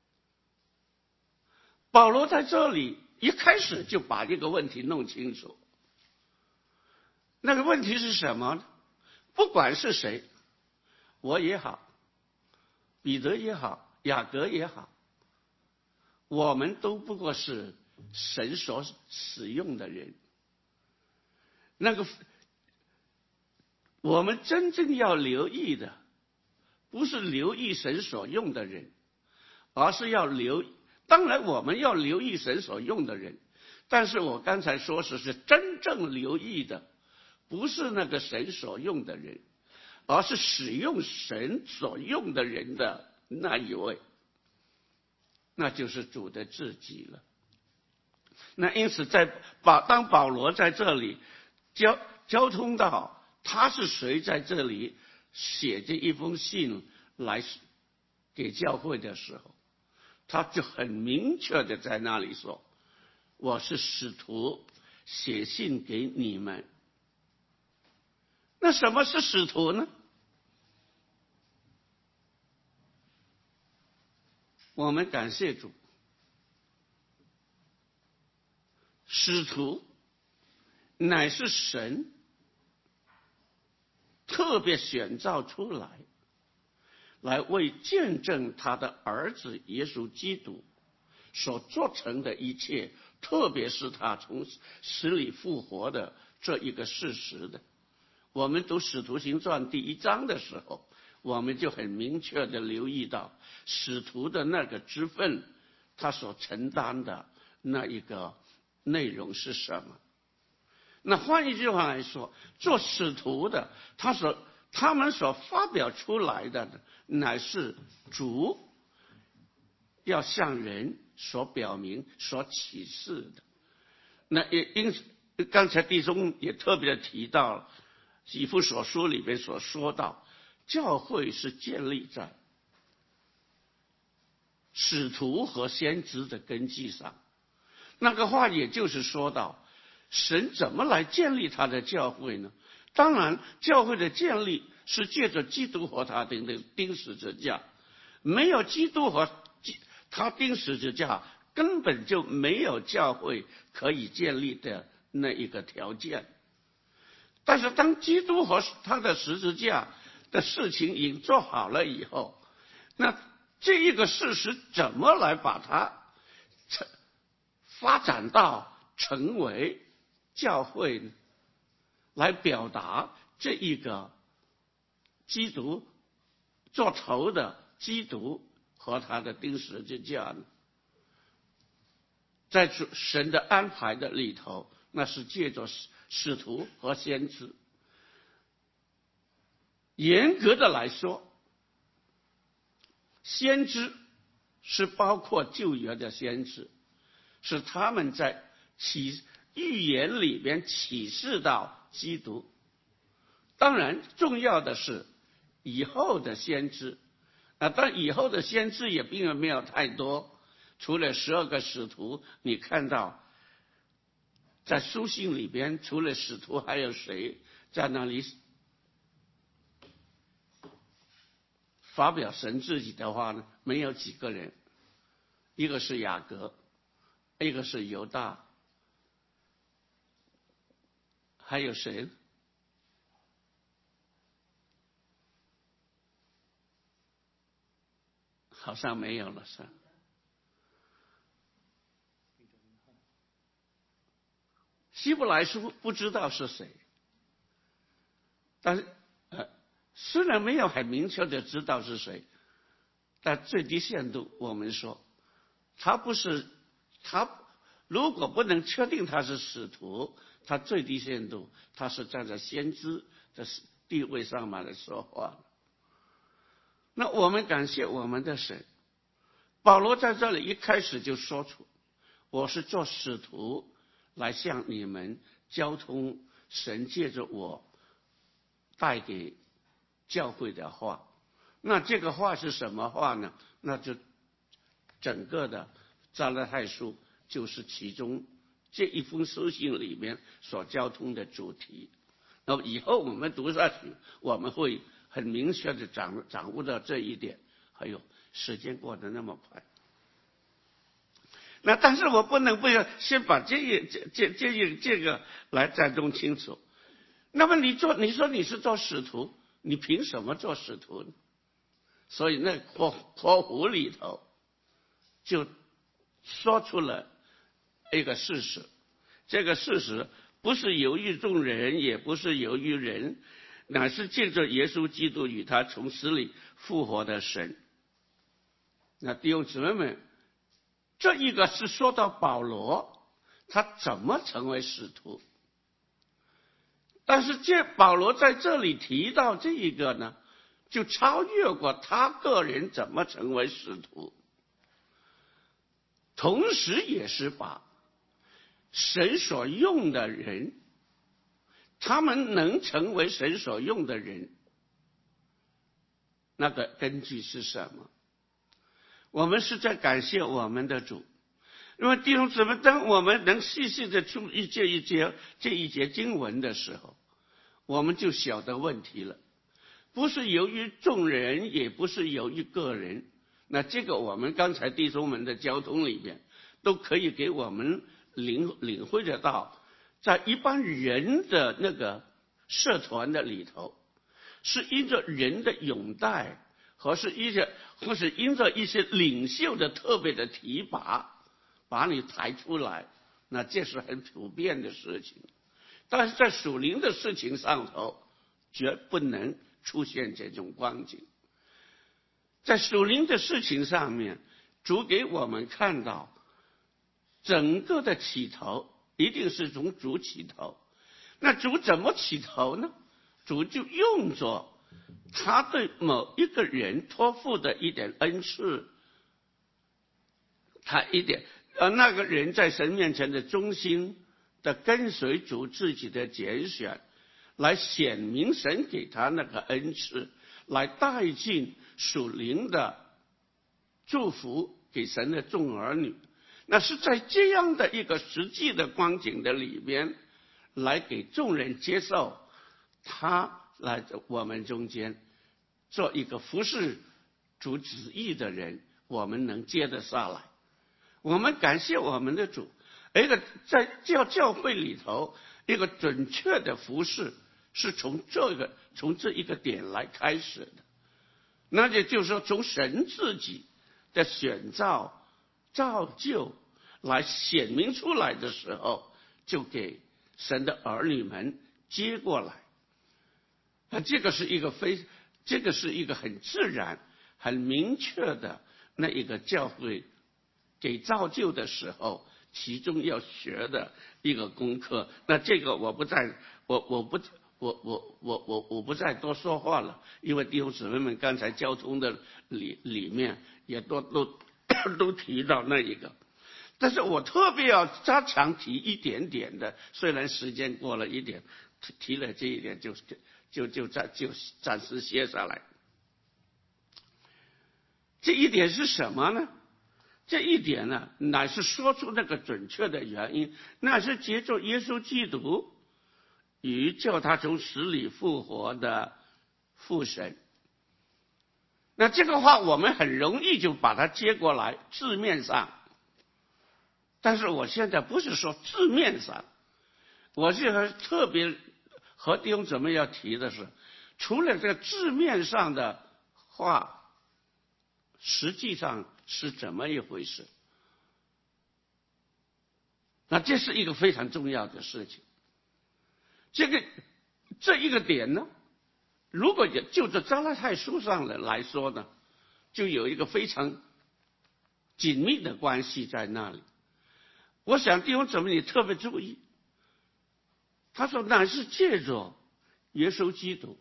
保罗在这里一开始就把这个问题弄清楚。那个问题是什么呢？不管是谁，我也好，彼得也好，雅各也好，我们都不过是神所使用的人。那个我们真正要留意的，不是留意神所用的人，而是要留意，当然我们要留意神所用的人，但是我刚才说是是真正留意的，不是那个神所用的人，而是使用神所用的人的那一位，那就是主的自己了。那因此在保当保罗在这里交交通到他是谁在这里写这一封信来给教会的时候，他就很明确的在那里说，我是使徒，写信给你们。那什么是使徒呢？我们感谢主，使徒乃是神特别选召出来， 来为见证他的儿子耶稣基督所做成的一切，特别是他从死里复活的这一个事实的。我们读使徒行传第一章的时候，我们就很明确的留意到使徒的那个职分，他所承担的那一个内容是什么。那换一句话来说，做使徒的他所他们所发表出来的乃是主要向人所表明所启示的。那也因此刚才弟兄也特别的提到了以弗所书里面所说到，教会是建立在使徒和先知的根基上。那个话也就是说到神怎么来建立他的教会呢？当然教会的建立是借着基督和他钉的钉十字架，没有基督和他钉十字架，根本就没有教会可以建立的那一个条件。但是当基督和他的十字架的事情已经做好了以后，那这一个事实怎么来把它发展到成为教会呢？来表达这一个基督做头的基督和他的钉十字架呢？在神的安排的里头，那是借着使徒和先知。严格的来说，先知是包括旧约的先知，是他们在启预言里边启示到基督。当然重要的是以后的先知啊，但以后的先知也并没有太多，除了十二个使徒，你看到在书信里边除了使徒还有谁在那里发表神自己的话呢？没有几个人，一个是雅各，一个是犹大，还有谁？好像没有了，是吧？希伯来书不知道是谁，但是呃，虽然没有很明确的知道是谁，但最低限度我们说，他不是他，如果不能确定他是使徒，他最低限度他是站在先知的地位上面来说话。那我们感谢我们的神，保罗在这里一开始就说出，我是做使徒来向你们交通神借着我带给教会的话。那这个话是什么话呢？那就整个的加拉太书就是其中这一封书信里面所交通的主题。那么以后我们读下去，我们会很明确的掌掌握到这一点。还有时间过得那么快，那但是我不能不要先把这一这这这一这个来再弄清楚。那么你做你说你是做使徒，你凭什么做使徒呢？所以那括括弧里头就说出了一个事实，这个事实不是由于众人，也不是由于人，乃是借着耶稣基督与他从死里复活的神。那弟兄姊妹们，这一个是说到保罗他怎么成为使徒，但是这保罗在这里提到这一个呢，就超越过他个人怎么成为使徒，同时也是把神所用的人，他们能成为神所用的人，那个根据是什么？我们是在感谢我们的主，因为弟兄姊妹，当我们能细细的注意这一节这一节经文的时候，我们就晓得问题了。不是由于众人，也不是由于个人。那这个我们刚才弟兄们的交通里面都可以给我们领领会得到，在一般人的那个社团的里头，是因着人的拥戴或是一些或是因着一些领袖的特别的提拔，把你抬出来，那这是很普遍的事情。但是在属灵的事情上头，绝不能出现这种光景。在属灵的事情上面，主给我们看到，整个的起头一定是从主起头。那主怎么起头呢？主就用着他对某一个人托付的一点恩赐，他一点呃那个人在神面前的忠心的跟随主自己的拣选，来显明神给他那个恩赐，来带进属灵的祝福给神的众儿女。那是在这样的一个实际的光景的里边，来给众人接受他来在我们中间做一个服侍主旨意的人，我们能接得下来。我们感谢我们的主，一个在教教会里头一个准确的服侍是从这个从这一个点来开始的。那也就是说，从神自己的选召造就来显明出来的时候，就给神的儿女们接过来。那这个是一个非这个是一个很自然很明确的那一个教会给造就的时候其中要学的一个功课。那这个我不再我我不我我我我我不再多说话了，因为弟兄姊妹们刚才交通的里里面也都都都提到那一个。但是我特别要加强提一点点的，虽然时间过了一点，提了这一点就就就暂就暂时歇下来。这一点是什么呢？这一点呢，乃是说出那个准确的原因，那是借着耶稣基督与叫他从死里复活的父神。那这个话我们很容易就把它接过来，字面上。但是我现在不是说字面上，我现在特别和弟兄姊妹要提的是，除了这个字面上的话，实际上是怎么一回事？那这是一个非常重要的事情。这个这一个点呢，如果就着加拉太书上的来说呢，就有一个非常紧密的关系在那里。我想弟兄姊妹你特别注意，他说乃是借着耶稣基督。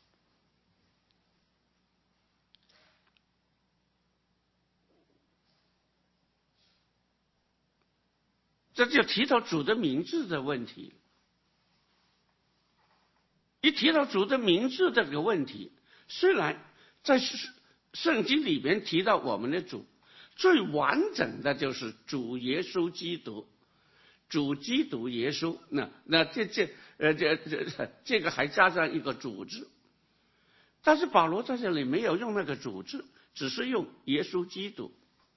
这就提到主的名字的问题。一提到主的名字这个问题，虽然在圣经里面提到我们的主，最完整的就是主耶稣基督，主基督耶稣。那那这这呃这这这个还加上一个主字，但是保罗在这里没有用那个主字，只是用耶稣基督。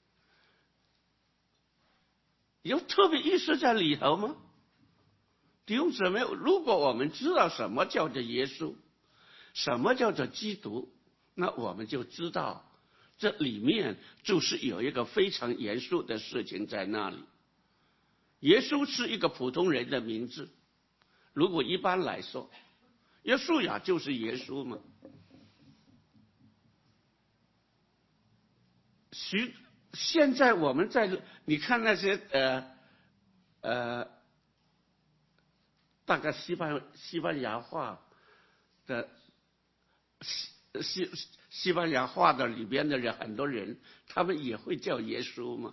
有特别意思在里头吗？弟兄姊妹，如果我们知道什么叫做耶稣，什么叫做基督，那我们就知道这里面就是有一个非常严肃的事情在那里。耶稣是一个普通人的名字，如果一般来说，耶稣呀就是耶稣嘛。许现在我们在你看那些呃呃，大概西班西班牙话的西西西班牙话的里边的人，很多人他们也会叫耶稣嘛。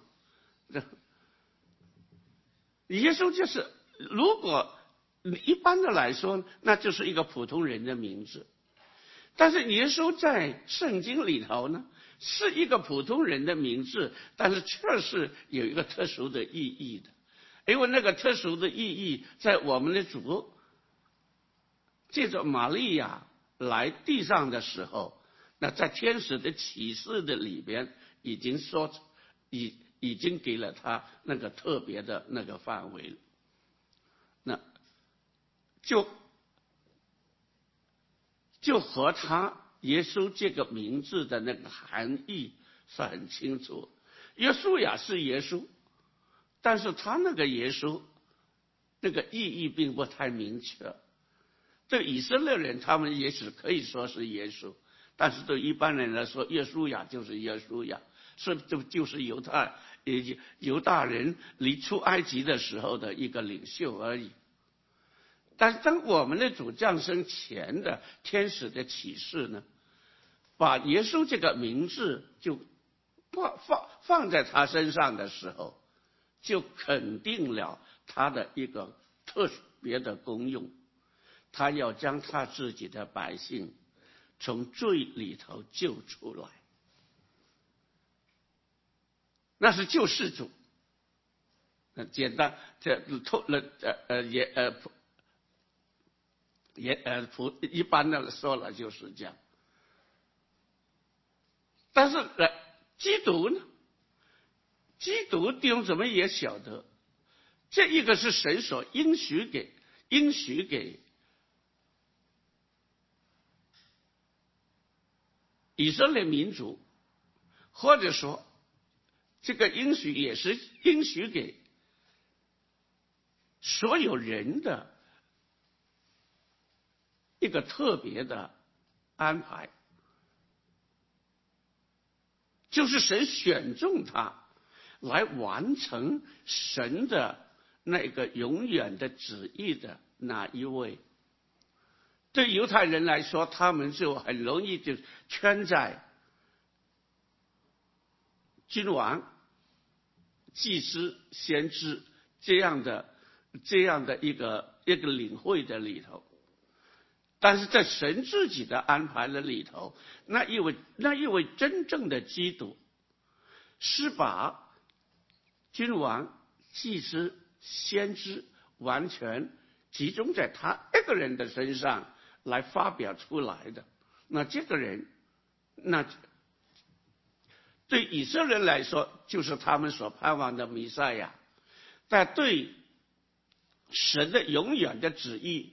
耶稣就是，如果一般的来说，那就是一个普通人的名字。但是耶稣在圣经里头呢，是一个普通人的名字，但是确实有一个特殊的意义的。因为那个特殊的意义，在我们的主借着玛利亚来地上的时候，那在天使的启示的里边已经说，已已经给了他那个特别的那个范围了。那就就和他耶稣这个名字的那个含义是很清楚。约书亚是耶稣，但是他那个耶稣那个意义并不太明确。对以色列人，他们也许可以说是耶稣，但是对一般人来说，约书亚就是约书亚，是就就是犹太犹大人离出埃及的时候的一个领袖而已。但是当我们的主降生前的天使的启示呢，把耶稣这个名字就放放放在他身上的时候，就肯定了他的一个特别的功用。他要将他自己的百姓从罪里头救出来，那是救世主。简单，这透了呃呃也呃也呃普一般的说了就是这样。但是呃基督呢？基督弟兄姊妹也晓得，这一个是神所应许给应许给以色列民族，或者说这个应许也是应许给所有人的一个特别的安排，就是神选中他来完成神的那个永远的旨意的那一位。对犹太人来说，他们就很容易就圈在君王、祭司、先知这样的这样的一个一个领会的里头。但是在神自己的安排的里头，那一位那一位真正的基督，是把君王、祭司、先知完全集中在他一个人的身上来发表出来的。那这个人，那对以色列人来说，就是他们所盼望的弥赛亚；但对神的永远的旨意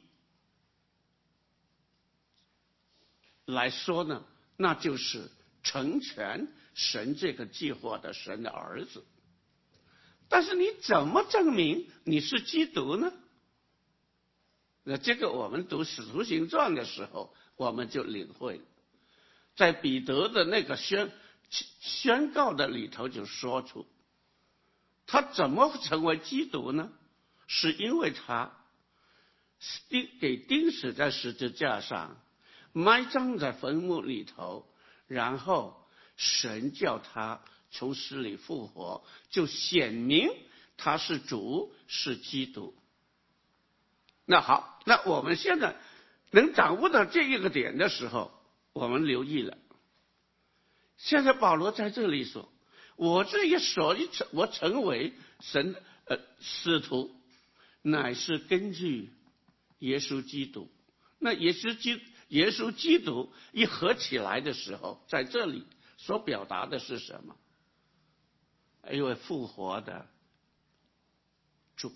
来说呢，那就是成全神这个计划的神的儿子。但是你怎么证明你是基督呢？那这个我们读使徒行传的时候，我们就领会了。在彼得的那个宣宣告的里头就说出，他怎么成为基督呢？是因为他钉给钉死在十字架上，埋葬在坟墓里头，然后神叫他从死里复活，就显明他是主，是基督。那好，那我们现在能掌握到这一个点的时候，我们留意了。现在保罗在这里说，我这也所以我成为神呃使徒，乃是根据耶稣基督。那耶稣基耶稣基督一合起来的时候，在这里所表达的是什么？一位复活的主，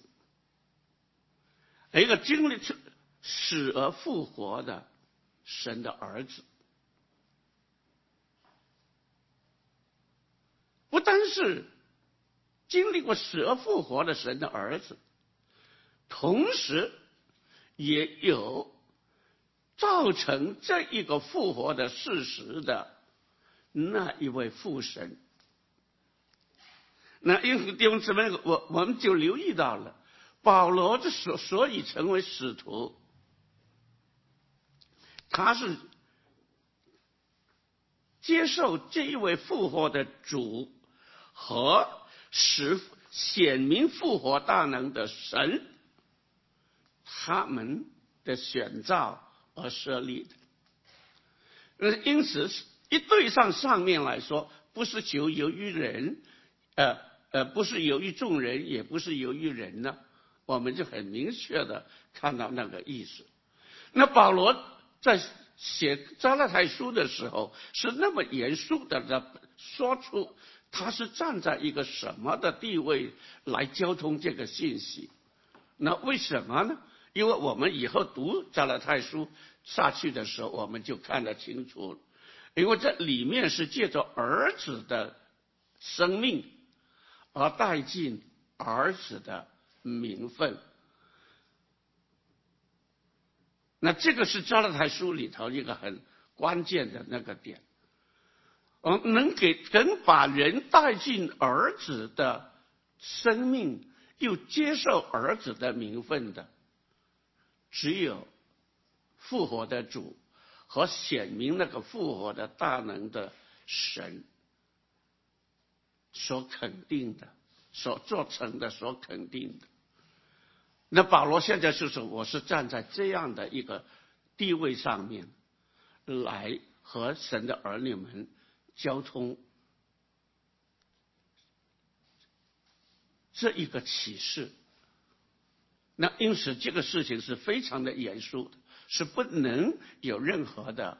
一个经历死而复活的神的儿子。不单是经历过死而复活的神的儿子，同时也有造成这一个复活的事实的那一位父神。那因为弟兄姊妹，我我们就留意到了，保罗之所所以成为使徒，他是接受这一位复活的主和使显明复活大能的神他们的选召而设立的。因此一对上上面来说，不是求由于人呃呃不是由于众人，也不是由于人呢，我们就很明确的看到那个意思。那保罗在写加拉太书的时候，是那么严肃的说出他是站在一个什么的地位来交通这个信息。那为什么呢？因为我们以后读加拉太书下去的时候，我们就看得清楚。 因为这里面是借着儿子的生命而带进儿子的名分。那这个是加拉太书里头一个很关键的那个点。而能给能把人带进儿子的生命，又接受儿子的名分的，只有复活的主和显明那个复活的大能的神所肯定的，所做成的，所肯定的。那保罗现在就是我是站在这样的一个地位上面来和神的儿女们交通这一个启示。那因此这个事情是非常的严肃的，是不能有任何的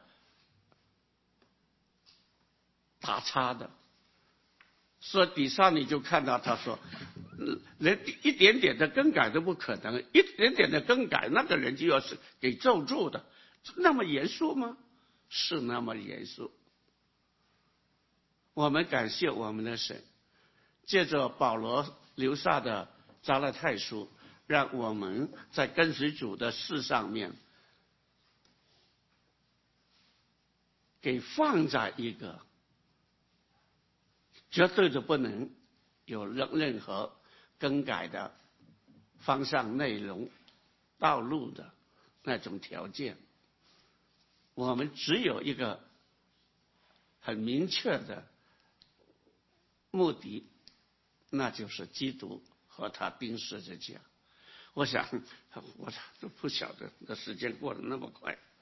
打岔的。所以底下你就看到他说，连一点点的更改都不可能，一点点的更改，那个人就要是给咒住的。那么严肃吗？是那么严肃。我们感谢我们的神，借着保罗留下的加拉太书，让我们在跟随主的事上面给放在一个绝对的不能有任任何更改的方向、内容、道路的那种条件。我们只有一个很明确的目的，那就是基督和他钉十字架。我想，我都不晓得，这时间过得那么快。